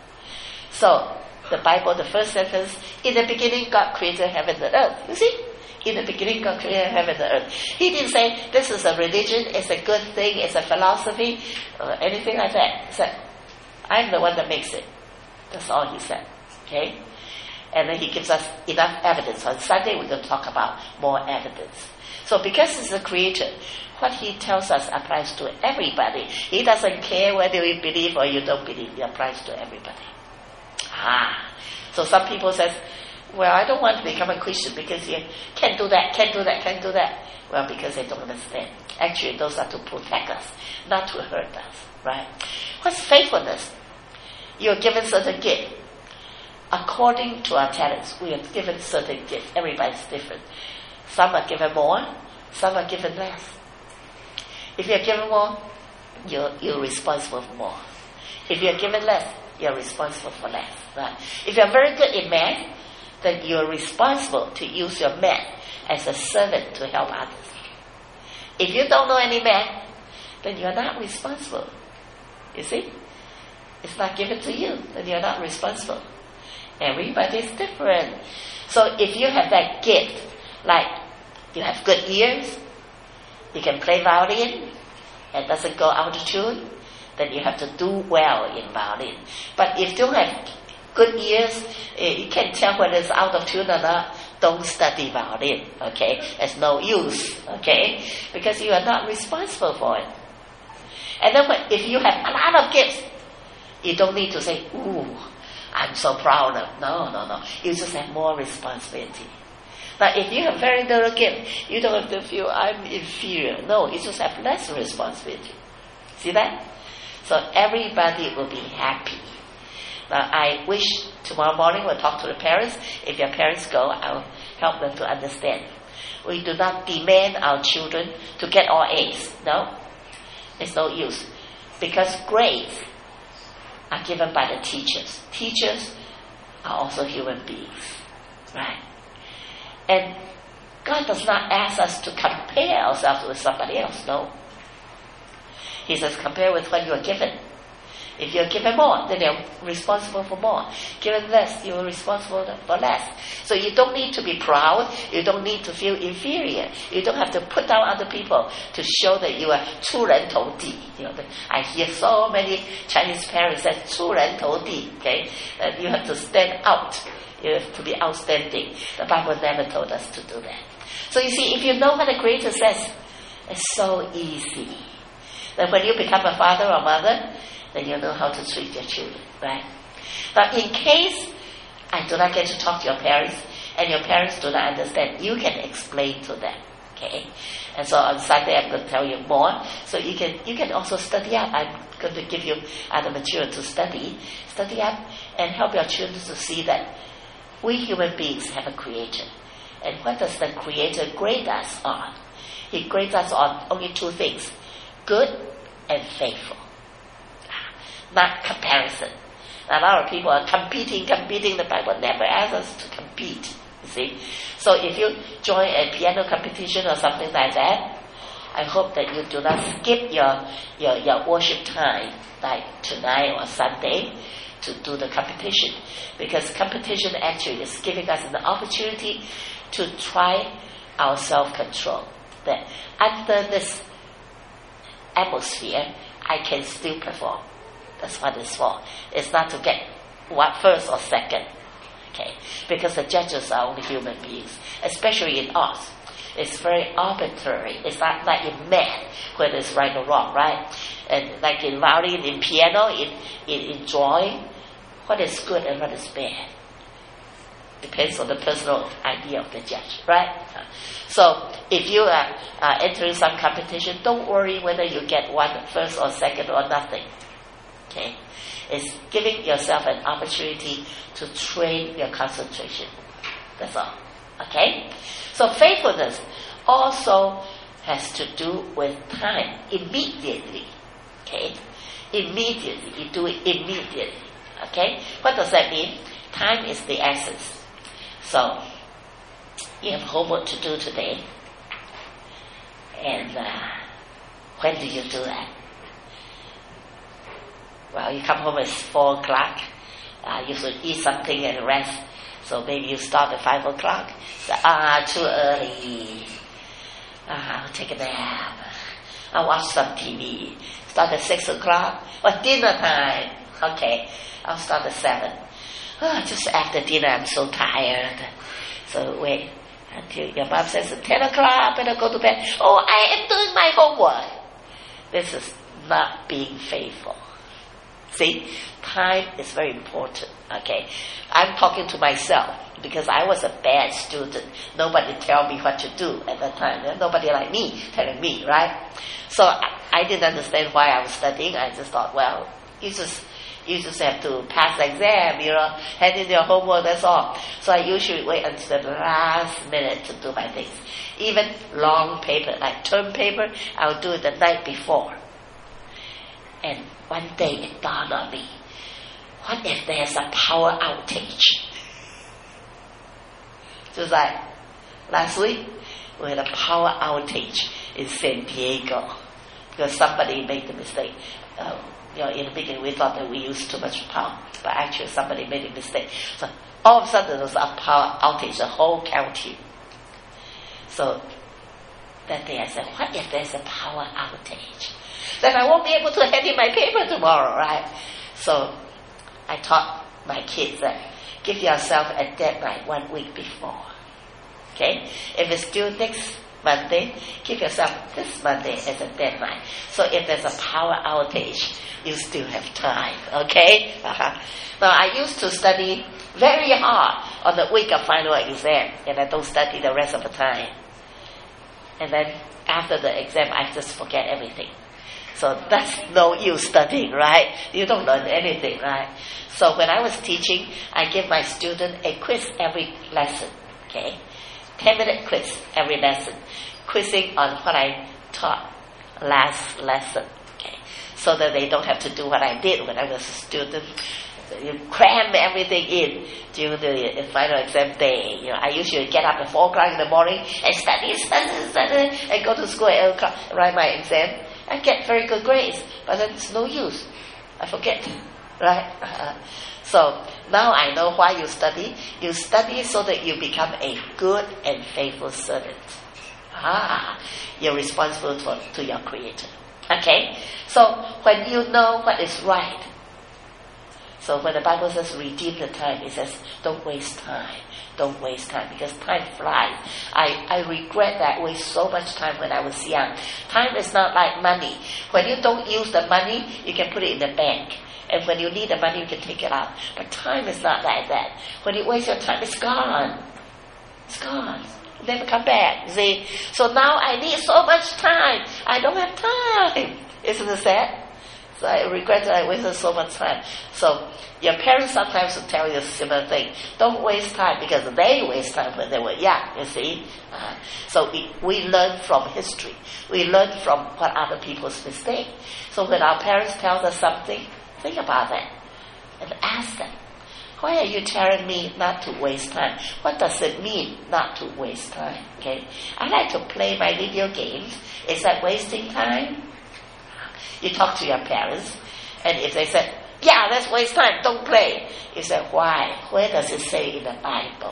So, the Bible, the first sentence, in the beginning God created heaven and earth. You see? In the beginning God created heaven and earth. He didn't say, this is a religion, it's a good thing, it's a philosophy, or anything like that. He said, I'm the one that makes it. That's all He said. Okay? And then He gives us enough evidence. On Sunday we're going to talk about more evidence. So because He's the Creator, what He tells us applies to everybody. He doesn't care whether you believe or you don't believe. It applies to everybody. Ah. So some people say, well, I don't want to become a Christian because you can't do that, can't do that, can't do that. Well, because they don't understand. Actually, those are to protect us, not to hurt us. Right? What's faithfulness? You're given certain gift. According to our talents, we are given certain gifts. Everybody's different. Some are given more, some are given less. If you're given more, you're, you're responsible for more. If you're given less, you're responsible for less. Right? If you're very good in math, then you're responsible to use your math as a servant to help others. If you don't know any math, then you're not responsible. You see? It's not given to you, then you're not responsible. Everybody's different. So if you have that gift, like you have good ears, you can play violin, and doesn't go out of tune, then you have to do well in violin. But if you don't have good ears, you can't tell whether it's out of tune or not, don't study about it, okay? It's no use, okay? Because you are not responsible for it. And then when, if you have a lot of gifts, you don't need to say, ooh, I'm so proud of. No, no, no. You just have more responsibility. Now, if you have very little gift, you don't have to feel I'm inferior. No, you just have less responsibility. See that? So everybody will be happy. Now, I wish tomorrow morning we'll talk to the parents. If your parents go, I'll help them to understand. We do not demand our children to get all A's. No, it's no use. Because grades are given by the teachers. Teachers are also human beings. Right? And God does not ask us to compare ourselves with somebody else. No. He says compare with what you are given. If you're given more, then you're responsible for more. Given less, you're responsible for less. So you don't need to be proud. You don't need to feel inferior. You don't have to put down other people to show that you are 出人头地. You know, I hear so many Chinese parents say 出人头地. Okay, that you have to stand out. You have to be outstanding. The Bible never told us to do that. So you see, if you know what the Creator says, it's so easy. That when you become a father or mother, then you know how to treat your children, right? Now, in case I do not get to talk to your parents, and your parents do not understand, you can explain to them, okay? And so on Sunday, I'm going to tell you more, so you can you can also study up. I'm going to give you other material to study, study up, and help your children to see that we human beings have a Creator. And what does the Creator grade us on? He grades us on only two things, good and faithful. Not comparison. A lot of people are competing, competing. The Bible never asks us to compete. You see? So if you join a piano competition or something like that, I hope that you do not skip your, your, your worship time, like tonight or Sunday, to do the competition. Because competition actually is giving us an opportunity to try our self-control. That under this atmosphere, I can still perform. That's what it's for. It's not to get what first or second. Okay? Because the judges are only human beings, especially in arts. It's very arbitrary. It's not like in math, whether it's right or wrong, right? And like in violin, in piano, in, in, in drawing, what is good and what is bad depends on the personal idea of the judge, right? So if you are uh, entering some competition, don't worry whether you get one first or second or nothing. Okay, it's giving yourself an opportunity to train your concentration. That's all. Okay, so faithfulness also has to do with time. Immediately. Okay, immediately. You do it immediately. Okay, what does that mean? Time is the essence. So you have homework to do today, and uh, when do you do that? Well, you come home at four o'clock. Uh, you should eat something and rest. So maybe you start at five o'clock. So, ah, too early. Ah, I'll take a nap. I'll watch some T V. Start at six o'clock. Well, dinner time. Okay, I'll start at seven. Oh, just after dinner, I'm so tired. So wait until your mom says at ten o'clock, better go to bed. Oh, I am doing my homework. This is not being faithful. See, time is very important, okay? I'm talking to myself because I was a bad student. Nobody tell me what to do at that time. Nobody like me telling me, right? So I, I didn't understand why I was studying. I just thought, well, you just you just have to pass the exam, you know, hand in your homework, that's all. So I usually wait until the last minute to do my things. Even long paper, like term paper, I'll do it the night before. And one day it dawned on me, what if there's a power outage? Just like last week, we had a power outage in San Diego because somebody made the mistake. Um, you know, in the beginning we thought that we used too much power, but actually somebody made a mistake. So all of a sudden there was a power outage, the whole county. So that day I said, what if there's a power outage? Then I won't be able to hand in my paper tomorrow, right? So I taught my kids that give yourself a deadline one week before. Okay? If it's due next Monday, give yourself this Monday as a deadline. So if there's a power outage, you still have time. Okay? Uh-huh. Now, I used to study very hard on the week of final exam, and I don't study the rest of the time. And then after the exam, I just forget everything. So that's no use studying, right? You don't learn anything, right? So when I was teaching, I give my student a quiz every lesson, okay? ten-minute quiz every lesson, quizzing on what I taught last lesson, okay? So that they don't have to do what I did when I was a student. You cram everything in during the final exam day. You know, I usually get up at four o'clock in the morning and study, study, study, and go to school at eight o'clock, write my exam. I get very good grades, but then it's no use. I forget, right? Uh, so now I know why you study. You study so that you become a good and faithful servant. Ah, you're responsible to, to your Creator. Okay? So when you know what is right, so when the Bible says redeem the time, it says don't waste time. Don't waste time, because time flies. I, I regret that I waste so much time when I was young. Time is not like money. When you don't use the money, you can put it in the bank. And when you need the money, you can take it out. But time is not like that. When you waste your time, it's gone. It's gone. It'll never come back. See? So now I need so much time. I don't have time. Isn't it sad? So I regret that I wasted so much time. So your parents sometimes will tell you a similar thing. Don't waste time, because they waste time when they were young, you see. Uh, so we, we learn from history. We learn from what other people's mistake. So when our parents tell us something, think about that and ask them, why are you telling me not to waste time? What does it mean not to waste time? Okay, I like to play my video games. Is that wasting time? You talk to your parents, and if they say, yeah, that's waste time, don't play. You say, why? Where does it say in the Bible?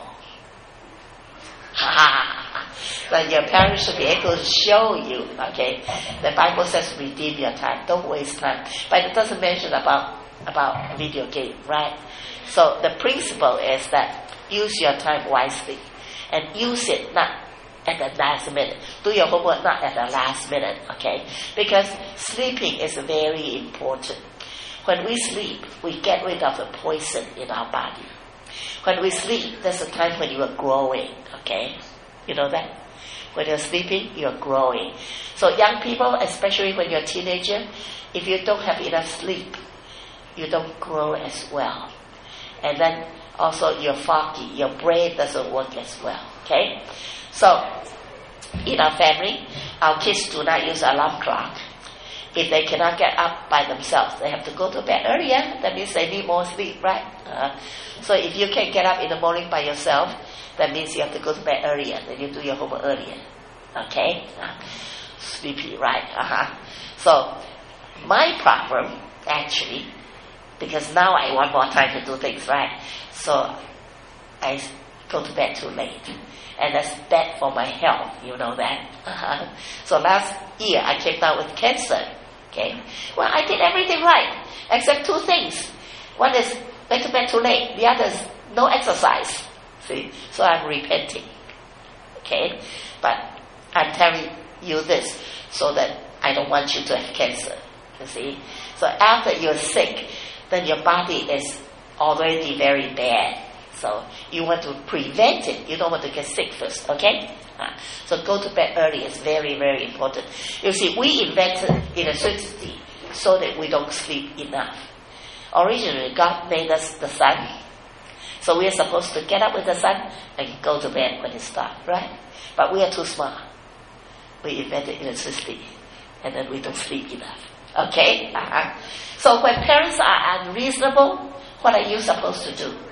Ha! Then your parents should be able to show you, okay? The Bible says redeem your time, don't waste time. But it doesn't mention about, about video game, right? So the principle is that use your time wisely, and use it not at the last minute. Do your homework not at the last minute, okay? Because sleeping is very important. When we sleep, we get rid of the poison in our body. When we sleep, that's the time when you are growing, okay? You know that? When you're sleeping, you're growing. So young people, especially when you're a teenager, if you don't have enough sleep, you don't grow as well. And then also you're foggy, your brain doesn't work as well, okay? So, in our family, our kids do not use alarm clock. If they cannot get up by themselves, they have to go to bed earlier. That means they need more sleep, right? Uh, so if you can get up in the morning by yourself, that means you have to go to bed earlier. Then you do your homework earlier. Okay? Uh, sleepy, right? Uh-huh. So, my problem, actually, because now I want more time to do things, right? So, I go to bed too late. And that's bad for my health, you know that. Uh-huh. So last year I came down with cancer. Okay, well I did everything right except two things. One is went to bed too late. The other is no exercise. See, so I'm repenting. Okay, but I'm telling you this so that I don't want you to have cancer. You see, so after you're sick, then your body is already very bad. So you want to prevent it. You don't want to get sick first, okay? Uh, so go to bed early is very, very important. You see, we invented electricity so that we don't sleep enough. Originally, God made us the sun. So we are supposed to get up with the sun and go to bed when it's dark, right? But we are too smart. We invented electricity and then we don't sleep enough. Okay? Uh-huh. So when parents are unreasonable, what are you supposed to do?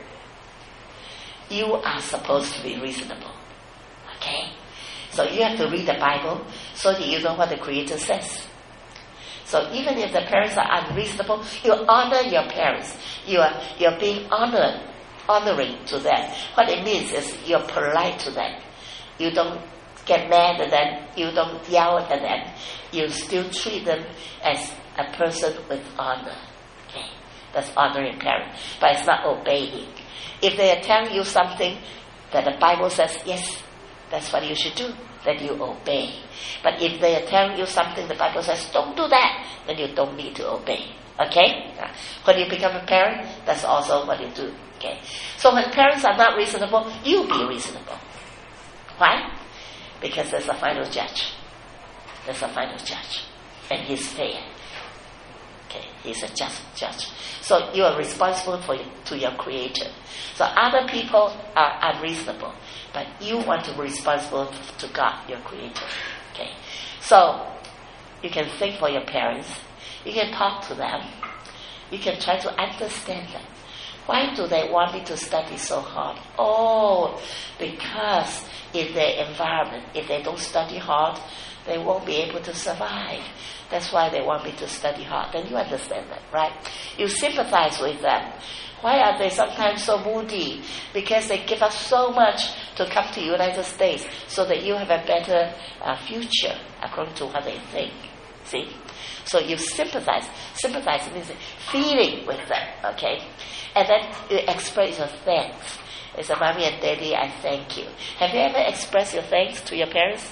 You are supposed to be reasonable. Okay? So you have to read the Bible so that you know what the Creator says. So even if the parents are unreasonable, you honor your parents. You are you're being honored, honoring to them. What it means is you're polite to them. You don't get mad at them. You don't yell at them. You still treat them as a person with honor. Okay? That's honoring parents. But it's not obeying. If they are telling you something that the Bible says, yes, That's what you should do. Then you obey. But if they are telling you something, the Bible says, don't do that, then you don't need to obey. Okay? When you become a parent, that's also what you do. Okay? So when parents are not reasonable, you be reasonable. Why? Because there's a final judge. There's a final judge. And he's fair. Okay? He's a just judge. So you are responsible for to your Creator. So other people are unreasonable, but you want to be responsible to God, your Creator. Okay? So you can think for your parents. You can talk to them. You can try to understand them. Why do they want me to study so hard? Oh, because in their environment, if they don't study hard, they won't be able to survive. That's why they want me to study hard. Then you understand that, right? You sympathize with them. Why are they sometimes so moody? Because they give us so much to come to the United States so that you have a better uh, future according to what they think. See? So you sympathize. Sympathize means feeling with them, okay? And then you express your thanks. It's a mommy and daddy, I thank you. Have you ever expressed your thanks to your parents?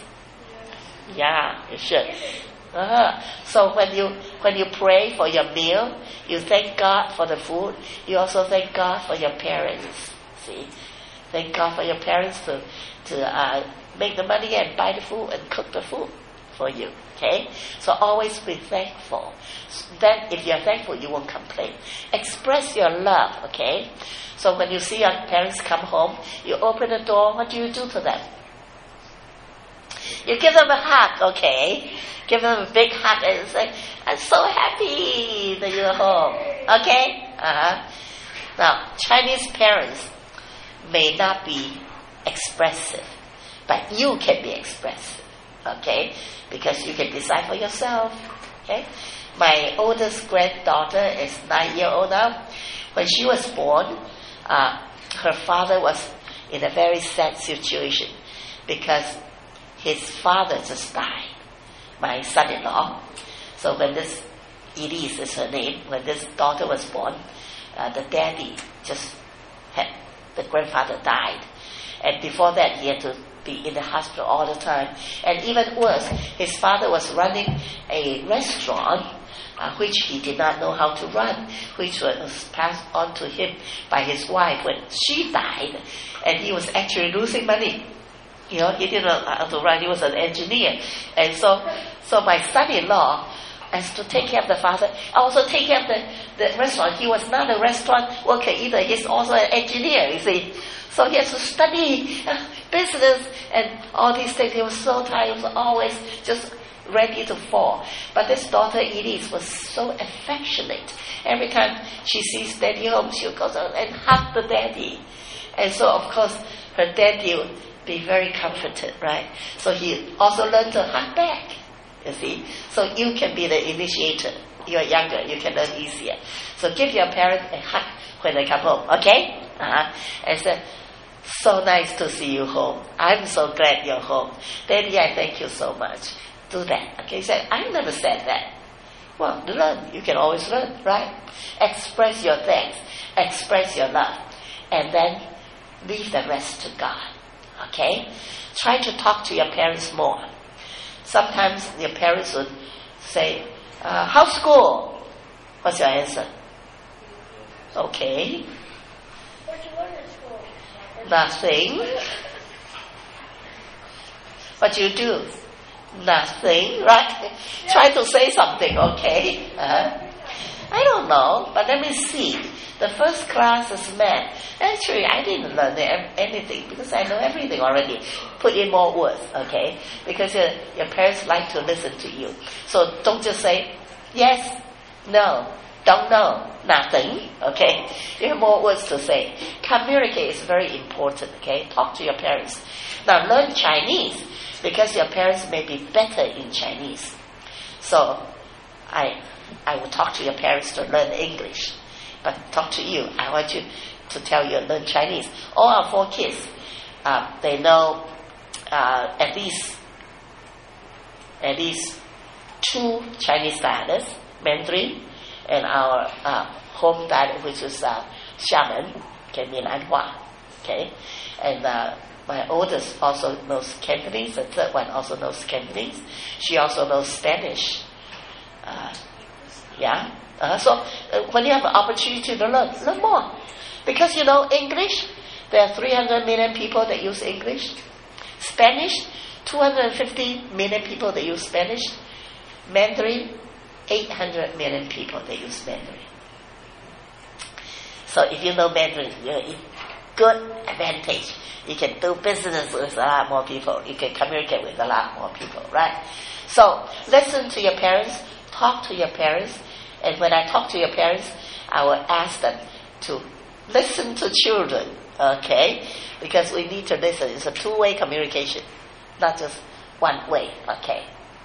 Yeah, you should. Uh-huh. So when you when you pray for your meal, you thank God for the food. You also thank God for your parents. See, thank God for your parents to to uh, make the money and buy the food and cook the food for you. Okay, so always be thankful. Then, if you're thankful, you won't complain. Express your love. Okay, so when you see your parents come home, you open the door. What do you do to them? You give them a hug, okay? Give them a big hug and say, I'm so happy that you're home. Okay? Uh-huh. Now, Chinese parents may not be expressive, but you can be expressive. Okay? Because you can decide for yourself. Okay? My oldest granddaughter is nine years old now. When she was born, uh, her father was in a very sad situation because his father just died, my son-in-law. So when this, Elise is her name, when this daughter was born, uh, the daddy just had, the grandfather died. And before that, he had to be in the hospital all the time. And even worse, his father was running a restaurant, uh, which he did not know how to run, which was passed on to him by his wife when she died. And he was actually losing money. You know, he didn't know how to run. He was an engineer. And so so my son-in-law has to take care of the father, also take care of the, the restaurant. He was not a restaurant worker either. He's also an engineer, you see. So he has to study uh, business and all these things. He was so tired. He was always just ready to fall. But this daughter, Elise, was so affectionate. Every time she sees daddy home, she'll go and hug the daddy. And so, of course, her daddy would be very comforted, right? So he also learned to hug back, you see. So you can be the initiator. You're younger, you can learn easier. So give your parents a hug when they come home, okay? Uh-huh. And say, so nice to see you home. I'm so glad you're home. Daddy, I thank you so much. Do that, okay? He said, I never said that. Well, learn. You can always learn, right? Express your thanks. Express your love. And then leave the rest to God. Okay? Try to talk to your parents more. Sometimes your parents would say, uh, how's school? What's your answer? Okay. What you learn at school? Nothing. What you do? Nothing, right? Try to say something, okay? Uh, I don't know, but let me see. The first class is math. Actually, I didn't learn anything because I know everything already. Put in more words, okay? Because your, your parents like to listen to you. So don't just say, yes, no, don't know, nothing, okay? You have more words to say. Communicate is very important, okay? Talk to your parents. Now, learn Chinese because your parents may be better in Chinese. So, I I will talk to your parents to learn English. But talk to you, I want you to tell you learn Chinese. All our four kids, uh, they know uh, at least at least two Chinese dialects, Mandarin, and our uh, home dialect, which is uh, Xiamen, okay, Milanhua, okay, and uh, My oldest also knows Cantonese. The third one also knows Cantonese. She also knows Spanish. Uh, yeah. Uh, so uh, when you have an opportunity to learn, learn more. Because you know English, there are three hundred million people that use English. Spanish, two hundred fifty million people that use Spanish. Mandarin, eight hundred million people that use Mandarin. So if you know Mandarin, you're in good advantage. You can do business with a lot more people. You can communicate with a lot more people, right? So listen to your parents, talk to your parents, and when I talk to your parents, I will ask them to listen to children, okay? Because we need to listen. It's a two-way communication, not just one way, okay?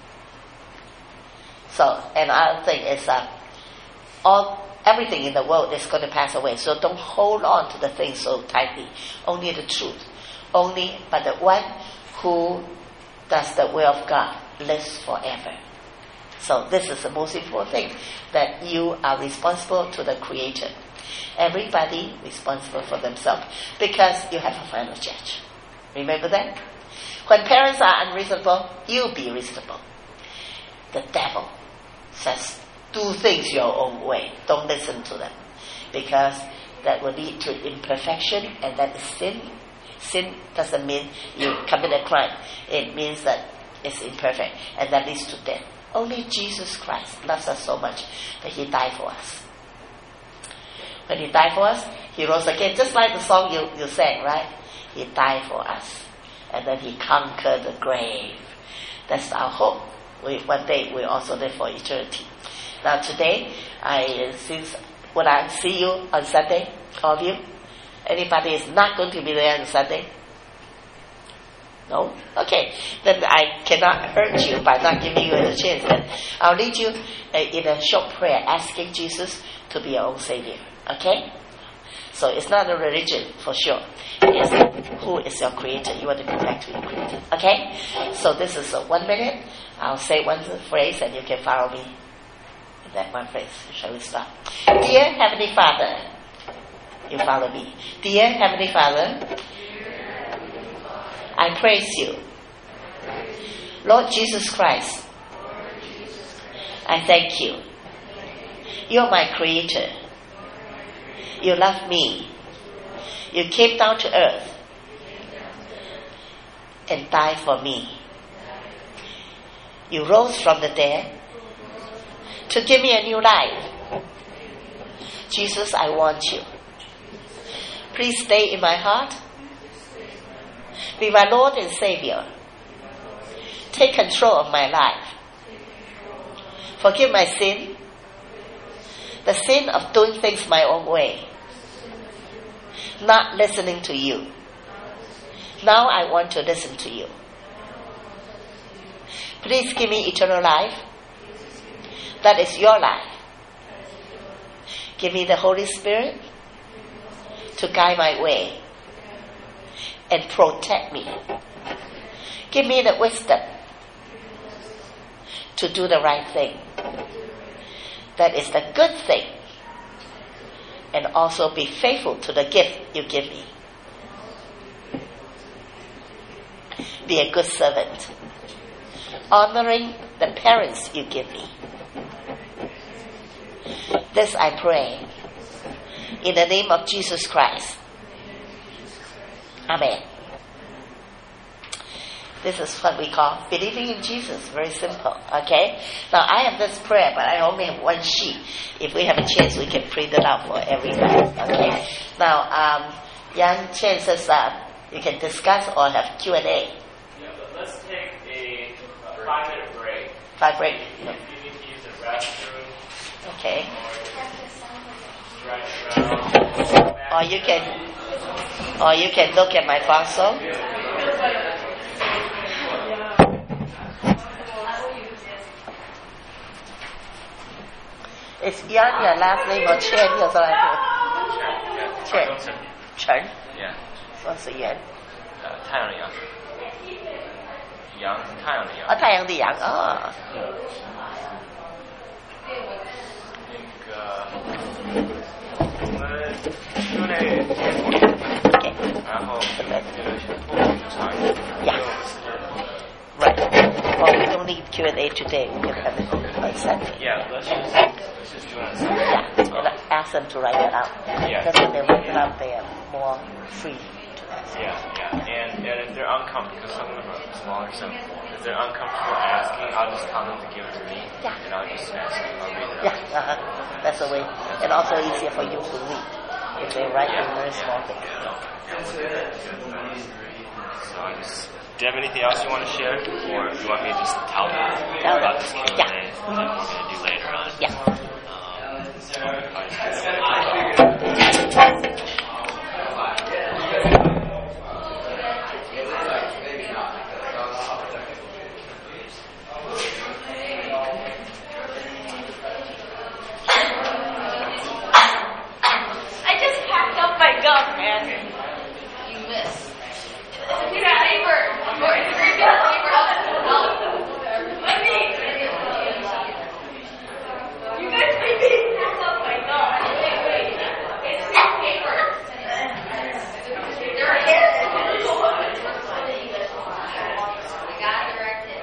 So another thing is uh, all everything in the world is going to pass away. So don't hold on to the things so tightly. Only the truth. Only but the one who does the will of God lives forever. So this is the most important thing, that you are responsible to the Creator. Everybody responsible for themselves, because you have a final judge. Remember that? When parents are unreasonable, you be reasonable. The devil says, do things your own way. Don't listen to them, because that will lead to imperfection, and that is sin. Sin doesn't mean you commit a crime. It means that it's imperfect, and that leads to death. Only Jesus Christ loves us so much that He died for us. When He died for us, He rose again, just like the song you, you sang, right? He died for us, and then He conquered the grave. That's our hope. We, one day we also live for eternity. Now today, I since when I see you on Sunday, all of you, anybody is not going to be there on Sunday? No? Okay. Then I cannot hurt you by not giving you a chance. Then I'll lead you uh, in a short prayer, asking Jesus to be your own Savior. Okay? So it's not a religion for sure. It's who is your Creator. You want to go back to your Creator. Okay? So this is uh, one minute. I'll say one phrase and you can follow me in that one phrase. Shall we start? Dear Heavenly Father, you follow me. Dear Heavenly Father, I praise you. Lord Jesus Christ, I thank you. You're my Creator. You love me. You came down to earth and died for me. You rose from the dead to give me a new life. Jesus, I want you. Please stay in my heart. Be my Lord and Savior. Take control of my life. Forgive my sin, the sin of doing things my own way, not listening to you. Now I want to listen to you. Please give me eternal life. That is your life. Give me the Holy Spirit to guide my way and protect me. Give me the wisdom to do the right thing. That is the good thing. And also be faithful to the gift you give me. Be a good servant, honoring the parents you give me. This I pray in the name of Jesus Christ. Amen. This is what we call believing in Jesus. Very simple. Okay? Now I have this prayer, but I only have one sheet. If we have a chance, we can print it out for everybody. Okay? Now, um, Yang Chen says uh, you can discuss or have Q and A. Yeah, but let's take a, a five minute break. Five break. If you need to use the restroom. Okay. Or stretch around. Or you can, or you can look at my fossil. Is Yan your last name or Chen your last name? Chen. Chen. Yeah. What's the Yan? 呃，太阳的阳。阳是太阳的阳。 哦，太阳的阳哦。 那个，我们就那，然后就那个。 say today we can have it on Sunday. Yeah, let's just, let's just do it on Sunday. Yeah, and ask them to write it out. Yeah. Because when they write it out, they are more free to ask. Yeah, yeah. And, and if they're uncomfortable, because some of them are smaller, so if they're uncomfortable asking, I'll just tell them to give it to me. Yeah. And I'll just ask them. I'll read it out. Yeah, uh-huh. That's the way. And also easier for you to read if they write in very small things. So I just, do you have anything else you want to share? Or do you want me to just tell them Tell about them. this Q and A Yeah. that we're going to do later on? Yeah. Um, so I just I just packed up my gum, man. You miss. It's a paper. Or it's a green paper. Let me. You guys made me pack up my gum. Wait, wait. It's green paper. There it is. I got it directed.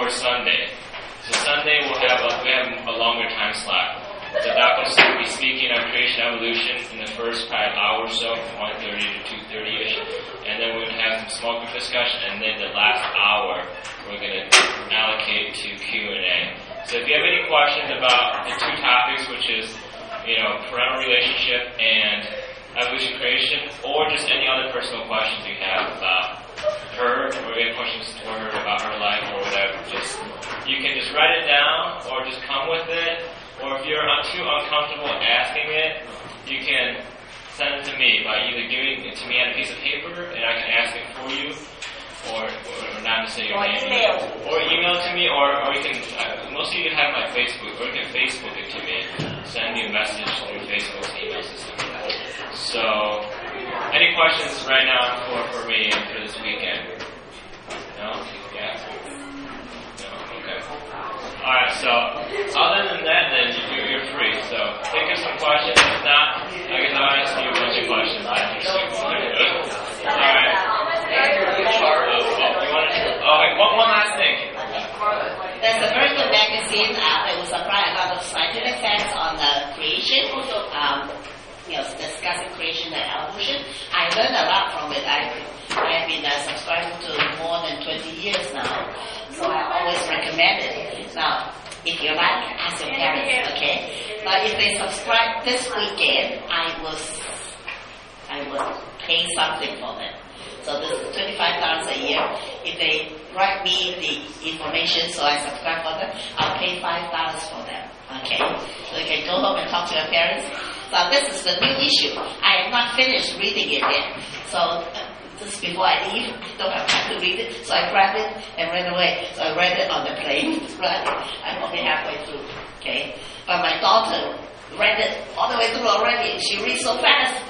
or Sunday. So Sunday we'll have a, we have a longer time slot. So Doctor Sue will be speaking on creation evolution in the first five hours or so, from one thirty to two thirty-ish. And then we would have some small group discussion, and then the last hour we're going to allocate to Q and A. So if you have any questions about the two topics, which is, you know, parental relationship and evolution creation, or just any other personal questions you have about her, or you have questions to her about her life or whatever, just you can just write it down or just come with it. Or if you're too uncomfortable asking it, you can send it to me by either giving it to me on a piece of paper and I can ask it for you, or, or, or not to say your Or name. email. Or email it to me, or, or you can, uh, most of you can have my Facebook, or you can Facebook it to me, send me a message through Facebook's email system. So, any questions right now for, for me and for this weekend? No? Yeah? No? Okay. Alright, so, other than that, then you, you're free. So, think of some questions. If not, I guess I'll ask you a bunch of questions after six. Alright. Oh, you want to, oh, wait, one, one last thing. There's a very good magazine uh, that will supply a lot of scientific facts on uh, creation, um, you know, discussing creation and evolution. I learned a lot from it. I've, I've been uh, subscribing to more than twenty years now, so I always recommend it. Now, if you like, ask your parents, okay? But if they subscribe this weekend, I will, I will pay something for them. So this is twenty-five dollars a year. If they write me the information so I subscribe for them, I'll pay five dollars for them. Okay? So you can go home and talk to your parents. So this is the new issue. I have not finished reading it yet. So uh, just before I leave, I don't have time to read it. So I grabbed it and ran away. So I read it on the plane. Right? I'm only halfway through. Okay? But my daughter read it all the way through already. She reads so fast.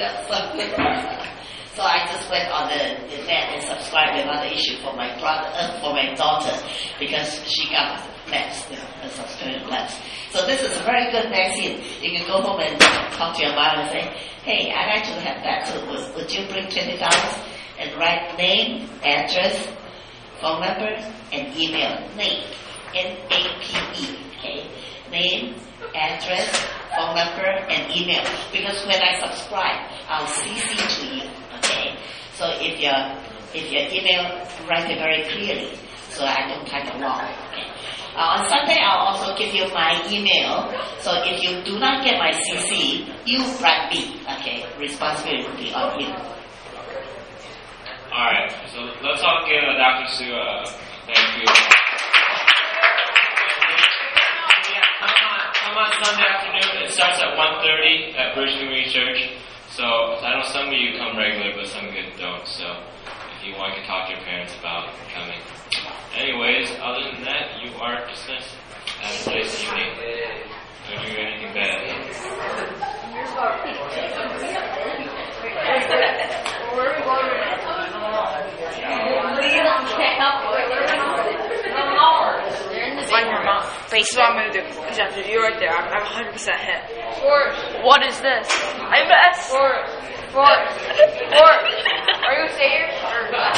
So I just went on the, the net and subscribed another issue for my brother, uh, for my daughter, because she got lapsed, you know, the subscription lapsed. So this is a very good magazine. You can go home and talk to your mother and say, hey, I'd like to have that too. Would, would you bring twenty dollars and write name, address, phone number, and email. Name, N A P E, okay? Name, address, phone number, and email. Because when I subscribe, I'll C C to you. Okay, so if your if your email, write it very clearly, so I don't type it wrong. Okay. Uh, on Sunday, I'll also give you my email. So if you do not get my C C, you write me. Okay, responsibility on you. All right, so let's all give uh, Doctor Sue a thank you. Come on, come on Sunday afternoon. It starts at one thirty at Bridge Community Church. So I know some of you come regular, but some of you don't. So if you want, you can talk to your parents about coming. Anyways, other than that, you are dismissed. Have a nice evening. Don't do anything bad. On your mom. This is what I'm going to do. Exactly. You're right there. I'm, I'm one hundred percent hit. Four. What is this? I'm S. Four. Four. Four. Are you a sayer? Or not?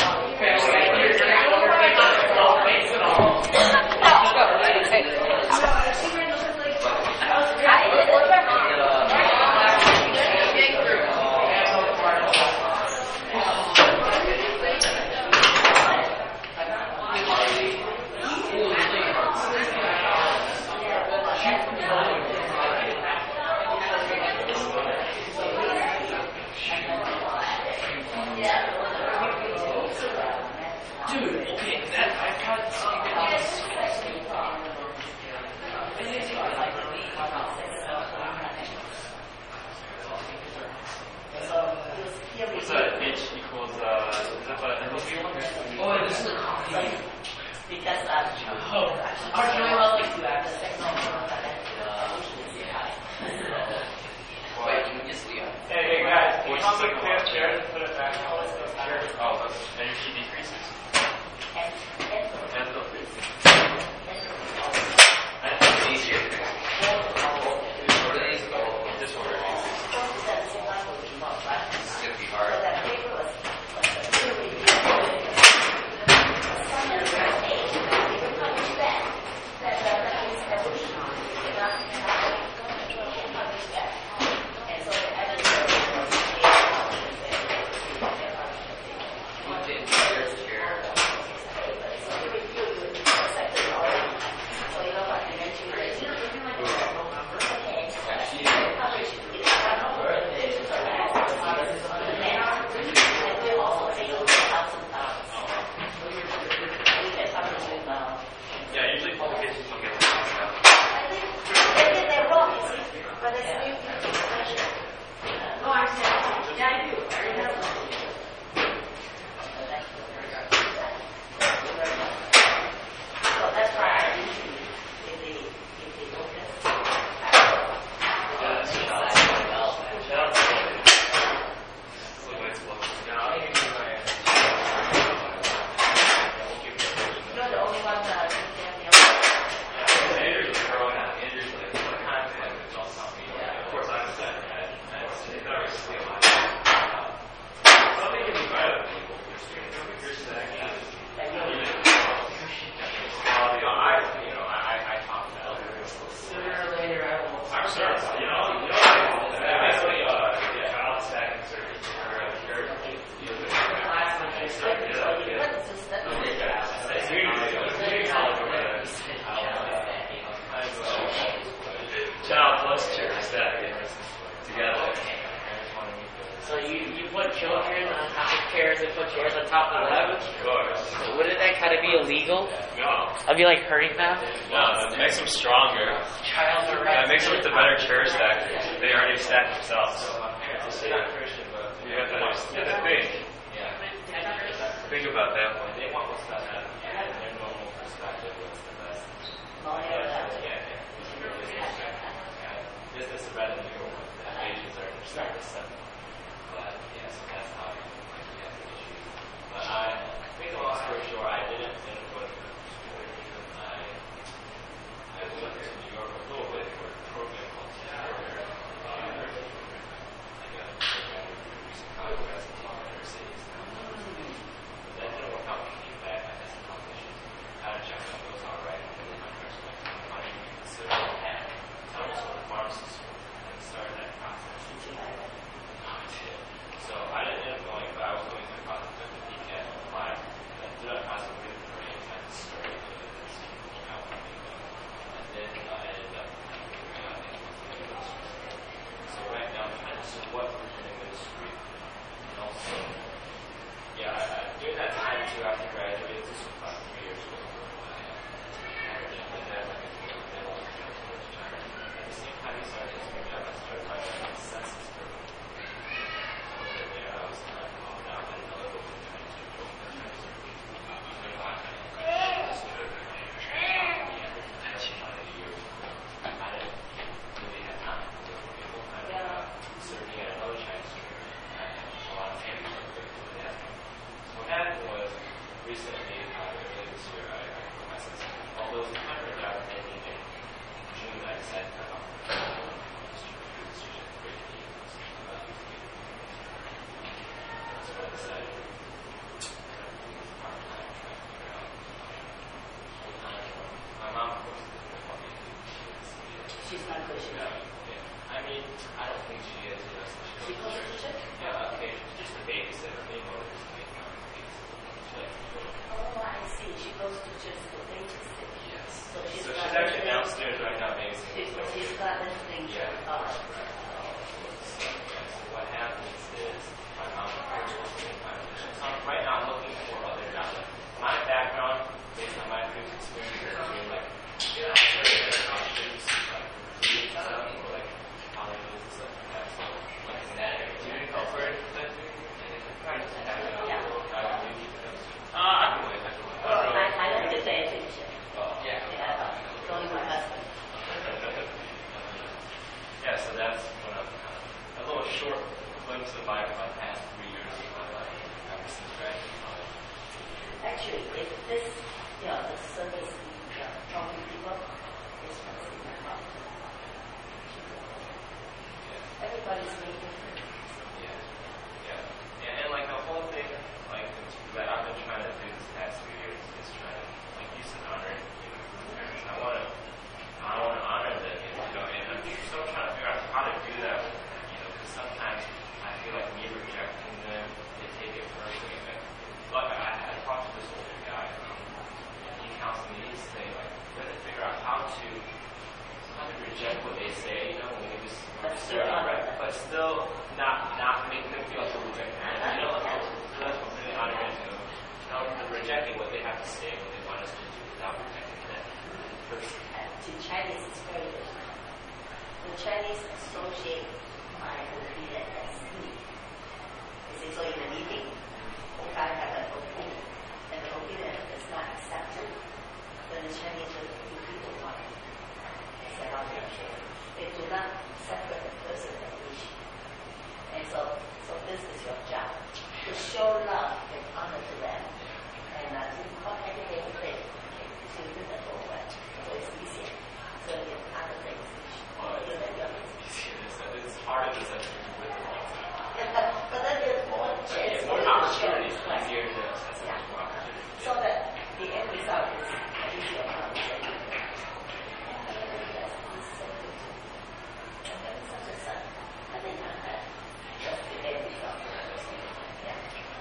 I'd be like hurting them. No, it makes them stronger. Yeah, it makes them into better chair stackers. They already stack themselves. You have to understand. Think. Think about that one. They want what's not that. Their normal perspective, what's the best. Business is rather than your pages are starting to set. But yeah, so that's how you have the issues. But I think the long story short, I didn't think what I I went to New York a little bit for a program called Together. I got a program with recent congress in all inner cities. But that didn't work out. I came back, I had some health issues. I had to check out those all right. And then my first went to money to consider I had. I was for the pharmacy school and started that process. So I didn't end up going, but I was going through the process of the P C A T and applied. And I did that process really for me. I just started doing this. And then I ended up figuring out things with the industry. So right now I'm trying to see what we're doing in industry. And also, yeah, I, I, during that time too, after I graduated, this was about three years ago. And then I could do it all towards China. At the same time, he started to figure out I started writing about the census curve. Over there, I was kind of calling out another book from Chinese people. Recently, uh, earlier this year, I put my sense of all those hundred that I was making in June, I decided to um, distribute this usually great news. That's what I decided. Part-time, trying to figure out full-time. My mom, of course, didn't want me to do it. She's not pushing it. Yeah. I mean, I don't think she is. You know, so she goes to church. Yeah, okay, just a babysitter. They know her to make my babysitter. Oh, I see. She goes to just the babysitter. Yes. So she's, So not she's actually listening. downstairs right now babysitting. She's, So she's not listening to Yeah. uh, So, yeah, so what happens is my mom works with me in my position. So I'm- right now I'm looking for other jobs. My background, based on my previous experience, is doing like, you know, students, like recruiting stuff, or like colleges and stuff like that. So like in that area, do you need help for it? Uh, I can wait. I can wait. well, I, I don't get the attention. Oh, yeah. Yeah, it's only my husband. Yeah, so that's what I'm kind of, a little short glimpse of my, my past three years of my life ever since graduating college. Actually, if this, you know, the service, you know, helping people, is what's in my heart. Yeah, Everybody's making yeah, yeah. Yeah, and like the whole thing, like that I've been trying to do this past few years is trying to, like you said, honor, you know, parents. I want to, I want to honor them, you know, and I'm still trying to figure out how to do that, you know, because sometimes I feel like me rejecting them, they take it personally. Like, I, I talked to this older guy, um, and he counsels me, he's saying, like, you have to figure out how to, how to reject what they say, you know, when we just, But still honor them. but still not, not make them feel like we're rejecting them, you know, like, so that's what really honoring, you know, not rejecting what they have to say, what they want us to do without rejecting them. For always associate my opinion as me. You see, so in a meeting, if I have an opinion, and the opinion is not accepted, then the Chinese will repeat the one. They do not separate the person and the issue. And so, so this is your job, to show love and honor to them, and uh, to cut everything they to do the whole way. So it's easier. So you have other things. Well, you know, your it's harder to set with the ones. but then there's more chance More for opportunities, you to share. easier to set Yeah. more opportunities. So that the end result is at least your conversation. I think I'm that. That's the end result. Yeah.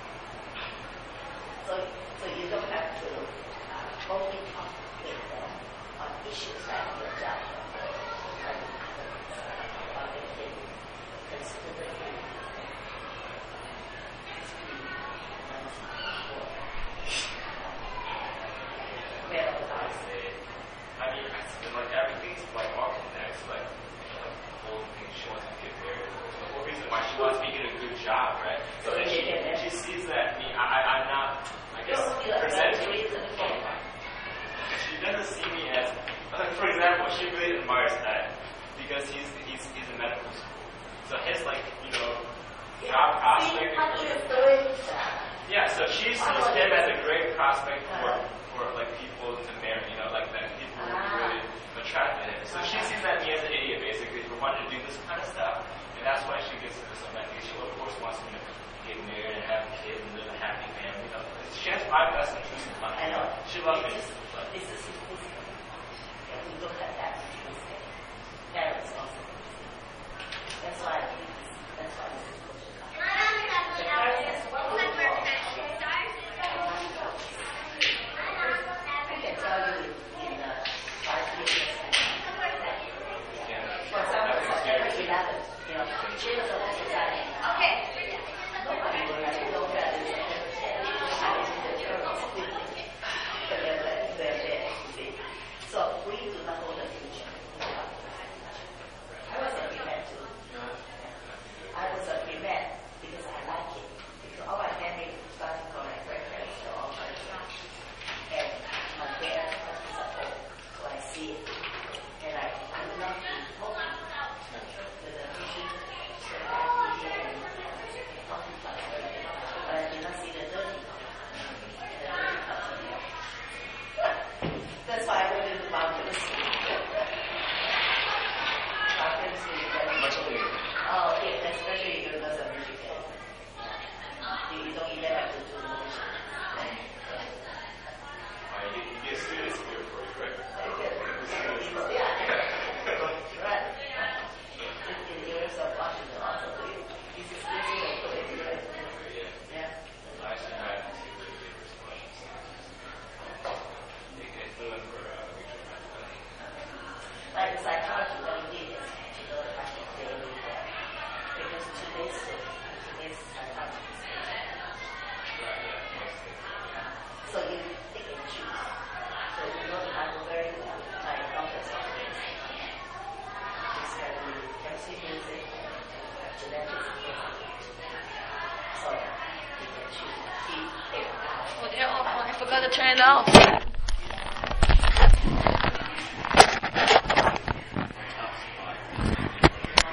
So, so you don't have to uh, only talk with them on issues like your job and uh, on everything. Consider the I mean, I feel like everything's like all connects, like the whole thing. She wants to get married. So the whole reason why she wants me to get a good job, right? So then she, she sees that me, I, I, I'm not, I guess, presenting. She doesn't see me as, like, for example, she really admires Ed because he's he's he's in medical school. So his, like, you know, job prospect. Yeah, so she sees him as a great prospect for, for like people to marry, you know, like that people who really attracted him. So she sees that me as an idiot, basically, for wanting to do this kind of stuff, and that's why she gets into some idea. She, of course, wants me to get married and have kids and live a happy family. You know, she has my best interest in mind. I know. She loves me. This is significant. If we look at that, it's very responsible. That's why. That's why this is supposed to come. The parents has one more. I can tell you in uh, five years. For example, September eleventh, you know, she was a society. Okay. Nobody will have to know that it's September tenth. I was in the journal speaking. But they're there, they're there, you see. So we do not hold the future. I was a pre-med too. I was a pre-med because I like it. Because all my family starting from my grandparents to all my friends. And my parents have to support. So I see it. And I, I love the hope. The vision, so happy and healthy part. But I did not see the dirty part. The dirty part of me. That's why I went into mountains. Mountains is very Much bigger. Oh, yeah, especially if you're not a Michigan. You, you don't even have to do motion. Uh, you, you get students here for you, right? Right. In the years of Washington also, this is easy to put it right. Yeah. Last year I had two really big questions. They get fluent for uh, mutual mathematics. Like the psychology, what you did is to know the fact that they need that. Because today's today's psychology is Right, yeah, most things. so you pick and choose. So you know the Bible very well. My doctor's office. It's got the chemistry music, genetics, so pick and choose. He picked out. Well, yeah, I forgot to turn it off.